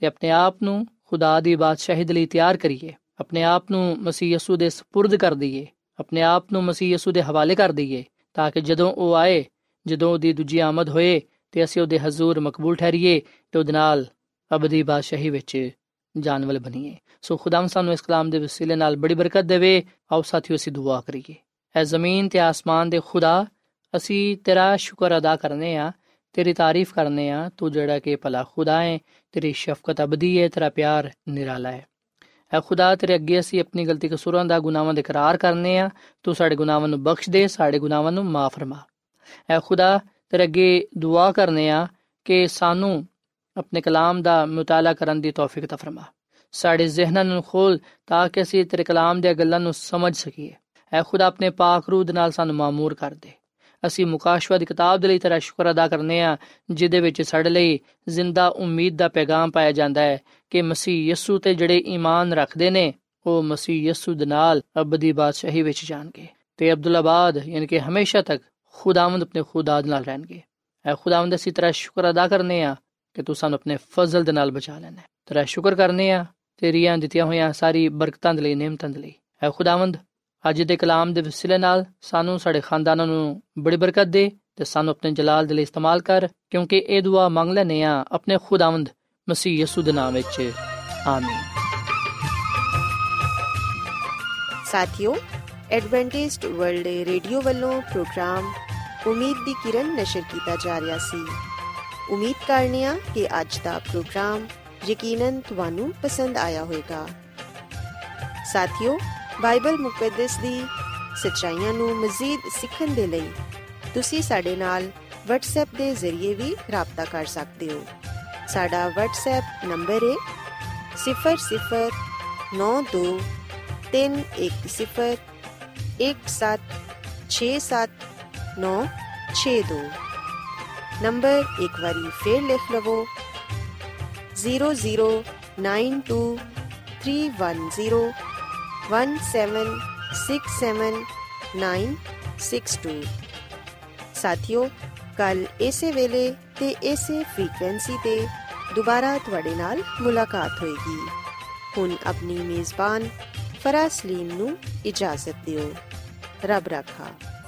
ਤੇ ਆਪਣੇ ਆਪ ਨੂੰ ਖੁਦਾ ਦੀ ਬਾਦਸ਼ਾਹੀ ਦੇ ਲਈ ਤਿਆਰ ਕਰੀਏ। ਆਪਣੇ ਆਪ ਨੂੰ ਮਸੀਹ ਯਸੂ ਦੇ ਸਪੁਰਦ ਕਰ ਦਈਏ, ਆਪਣੇ ਆਪ ਨੂੰ ਮਸੀਹ ਯਸੂ ਦੇ ਹਵਾਲੇ ਕਰ ਦਈਏ, ਤਾਂ ਕਿ ਜਦੋਂ ਉਹ ਆਏ, ਜਦੋਂ ਉਹਦੀ ਦੂਜੀ ਆਮਦ ਹੋਏ ਤੇ ਅਸੀਂ ਉਹਦੇ ਹਜ਼ੂਰ ਮਕਬੂਲ ਠਹਿਰੀਏ ਤੇ ਉਹਦੇ ਨਾਲ ਅਬਦੀ ਬਾਦਸ਼ਾਹੀ ਵਿੱਚ ਜਾਣ ਵਾਲੇ ਬਣੀਏ। ਸੋ ਖੁਦਾਵੰਦ ਸਾਨੂੰ ਇਸ ਕਲਾਮ ਦੇ ਵਸੀਲੇ ਨਾਲ ਬੜੀ ਬਰਕਤ ਦੇਵੇ। ਆਓ ਸਾਥੀਓ ਅਸੀਂ ਦੁਆ ਕਰੀਏ। ਐ ਜ਼ਮੀਨ ਤੇ ਆਸਮਾਨ ਦੇ ਖੁਦਾ, ਅਸੀਂ ਤੇਰਾ ਸ਼ੁਕਰ ਅਦਾ ਕਰਨੇ ਆ, ਤੇਰੀ ਤਾਰੀਫ ਕਰਨੇ ਆ। ਤੂੰ ਜਿਹੜਾ ਕਿ ਭਲਾ ਖੁਦਾ ਹੈ, ਤੇਰੀ ਸ਼ਫਕਤ ਅਬਦੀ ਹੈ, ਤੇਰਾ ਪਿਆਰ ਨਿਰਾਲਾ ਹੈ। ਐ ਖੁਦਾ, ਤੇਰੇ ਅੱਗੇ ਅਸੀਂ ਆਪਣੀ ਗਲਤੀ ਕਸੂਰਾਂ ਦਾ, ਗੁਨਾਹਾਂ ਦਾ ਇਕਰਾਰ ਕਰਨੇ ਆ। ਤੂੰ ਸਾਡੇ ਗੁਨਾਹਾਂ ਨੂੰ ਬਖਸ਼ ਦੇ, ਸਾਡੇ ਗੁਨਾਹਾਂ ਨੂੰ ਮਾਫ ਫਰਮਾ। ਐ ਖੁਦਾ, ਤੇਰੇ ਅੱਗੇ ਦੁਆ ਕਰਨੇ ਆ ਕਿ ਸਾਨੂੰ ਆਪਣੇ ਕਲਾਮ ਦਾ ਮੁਤਾਲਾ ਕਰਨ ਦੀ ਤੌਫੀਕ ਤਾ ਫਰਮਾ। ਸਾਡੇ ਜ਼ਿਹਨਾਂ ਨੂੰ ਖੋਲ ਤਾਂ ਕਿ ਅਸੀਂ ਤੇਰੇ ਕਲਾਮ ਦੀਆਂ ਗੱਲਾਂ ਨੂੰ ਸਮਝ ਸਕੀਏ। ਐ ਖੁਦਾ, ਆਪਣੇ ਪਾਕ ਰੂਹ ਦੇ ਨਾਲ ਸਾਨੂੰ ਮਾਮੂਰ ਕਰ ਦੇ। ਅਸੀਂ ਮੁਕਾਸ਼ਵਾ ਦੀ ਕਿਤਾਬ ਦੇ ਲਈ ਤੇਰਾ ਸ਼ੁਕਰ ਅਦਾ ਕਰਨੇ ਆ, ਜਿਹਦੇ ਵਿੱਚ ਸਾਡੇ ਲਈ ਜ਼ਿੰਦਾ ਉਮੀਦ ਦਾ ਪੈਗਾਮ ਪਾਇਆ ਜਾਂਦਾ ਹੈ ਕਿ ਮਸੀਹ ਯਸੂ ਤੇ ਜਿਹੜੇ ਈਮਾਨ ਰੱਖਦੇ ਨੇ ਉਹ ਮਸੀਹ ਯਸੂ ਦੇ ਨਾਲ ਅਬਦੀ ਬਾਦਸ਼ਾਹੀ ਵਿੱਚ ਜਾਣਗੇ ਤੇ ਅਬਦੁੱਲਾਬਾਦ ਯਾਨੀ ਕਿ ਹਮੇਸ਼ਾ ਤੱਕ ਖੁਦਾਵੰਦ ਆਪਣੇ ਖੁਦਾ ਦੇ ਨਾਲ ਰਹਿਣਗੇ। ਐ ਖੁਦਾਵੰਦ, ਅਸੀਂ ਤੇਰਾ ਸ਼ੁਕਰ ਅਦਾ ਕਰਨੇ ਆ ਕਿ ਤੂੰ ਸਾਨੂੰ ਆਪਣੇ ਫਜ਼ਲ ਦੇ ਨਾਲ ਬਚਾ ਲੈਣਾ। ਤੇਰਾ ਸ਼ੁਕਰ ਕਰਨੇ ਆ ਤੇਰੀਆਂ ਦਿੱਤੀਆਂ ਹੋਈਆਂ ਸਾਰੀ ਬਰਕਤਾਂ ਦੇ ਲਈ, ਨਿਮਤਾਂ ਦੇ ਲਈ। ਐ ਖੁਦਾਵੰਦ, ਅੱਜ ਦੇ ਕਲਾਮ ਦੇ ਵਸੀਲੇ ਨਾਲ ਸਾਨੂੰ, ਸਾਡੇ ਖਾਨਦਾਨਾਂ ਨੂੰ ਬੜੀ ਬਰਕਤ ਦੇ ਤੇ ਸਾਨੂੰ ਆਪਣੇ ਜਲਾਲ ਦੇ ਲਈ ਇਸਤੇਮਾਲ ਕਰ, ਕਿਉਂਕਿ ਇਹ ਦੁਆ ਮੰਗ ਲੈਨੇ ਆ ਆਪਣੇ ਖੁਦਾਵੰਦ ਮਸੀਹ ਯਸੂ ਦੇ ਨਾਮ ਵਿੱਚ, ਆਮੀਨ। ਸਾਥੀਓ, ਐਡਵੈਂਟਿਸਟ ਵਰਲਡ ਰੇਡੀਓ ਵੱਲੋਂ ਪ੍ਰੋਗਰਾਮ ਉਮੀਦ ਦੀ ਕਿਰਨ ਨਸ਼ਰ ਕੀਤਾ ਜਾ ਰਿਹਾ ਸੀ। ਉਮੀਦ ਕਰਨੇ ਆ ਕਿ ਅੱਜ ਦਾ ਪ੍ਰੋਗਰਾਮ ਯਕੀਨਨ ਤੁਹਾਨੂੰ ਪਸੰਦ ਆਇਆ ਹੋਵੇਗਾ। ਸਾਥੀਓ, ਬਾਈਬਲ ਮੁਕੱਦਸ ਦੀ ਸੱਚਾਈਆਂ ਨੂੰ ਮਜ਼ੀਦ ਸਿੱਖਣ ਦੇ ਲਈ ਤੁਸੀਂ ਸਾਡੇ ਨਾਲ WhatsApp ਦੇ ਜ਼ਰੀਏ ਵੀ ਰਾਬਤਾ ਕਰ ਸਕਦੇ ਹੋ। ਸਾਡਾ WhatsApp ਨੰਬਰ ਹੈ 009210176796 ਨੰਬਰ ਇੱਕ ਵਾਰੀ ਫੇਰ ਲਿਖ ਲਵੋ 009231767962। ਸਾਥੀਓ, ਕੱਲ ਇਸੇ ਵੇਲੇ ਤੇ ਇਸੇ ਫ੍ਰੀਕਵੈਂਸੀ ਤੇ ਦੁਬਾਰਾ ਤੁਹਾਡੇ ਨਾਲ ਮੁਲਾਕਾਤ ਹੋਏਗੀ। ਹੁਣ ਆਪਣੀ ਮੇਜ਼ਬਾਨ ਫਰਾਜ਼ ਸਲੀਮ ਨੂੰ ਇਜਾਜ਼ਤ ਦਿਓ। ਰੱਬ ਰਾਖਾ।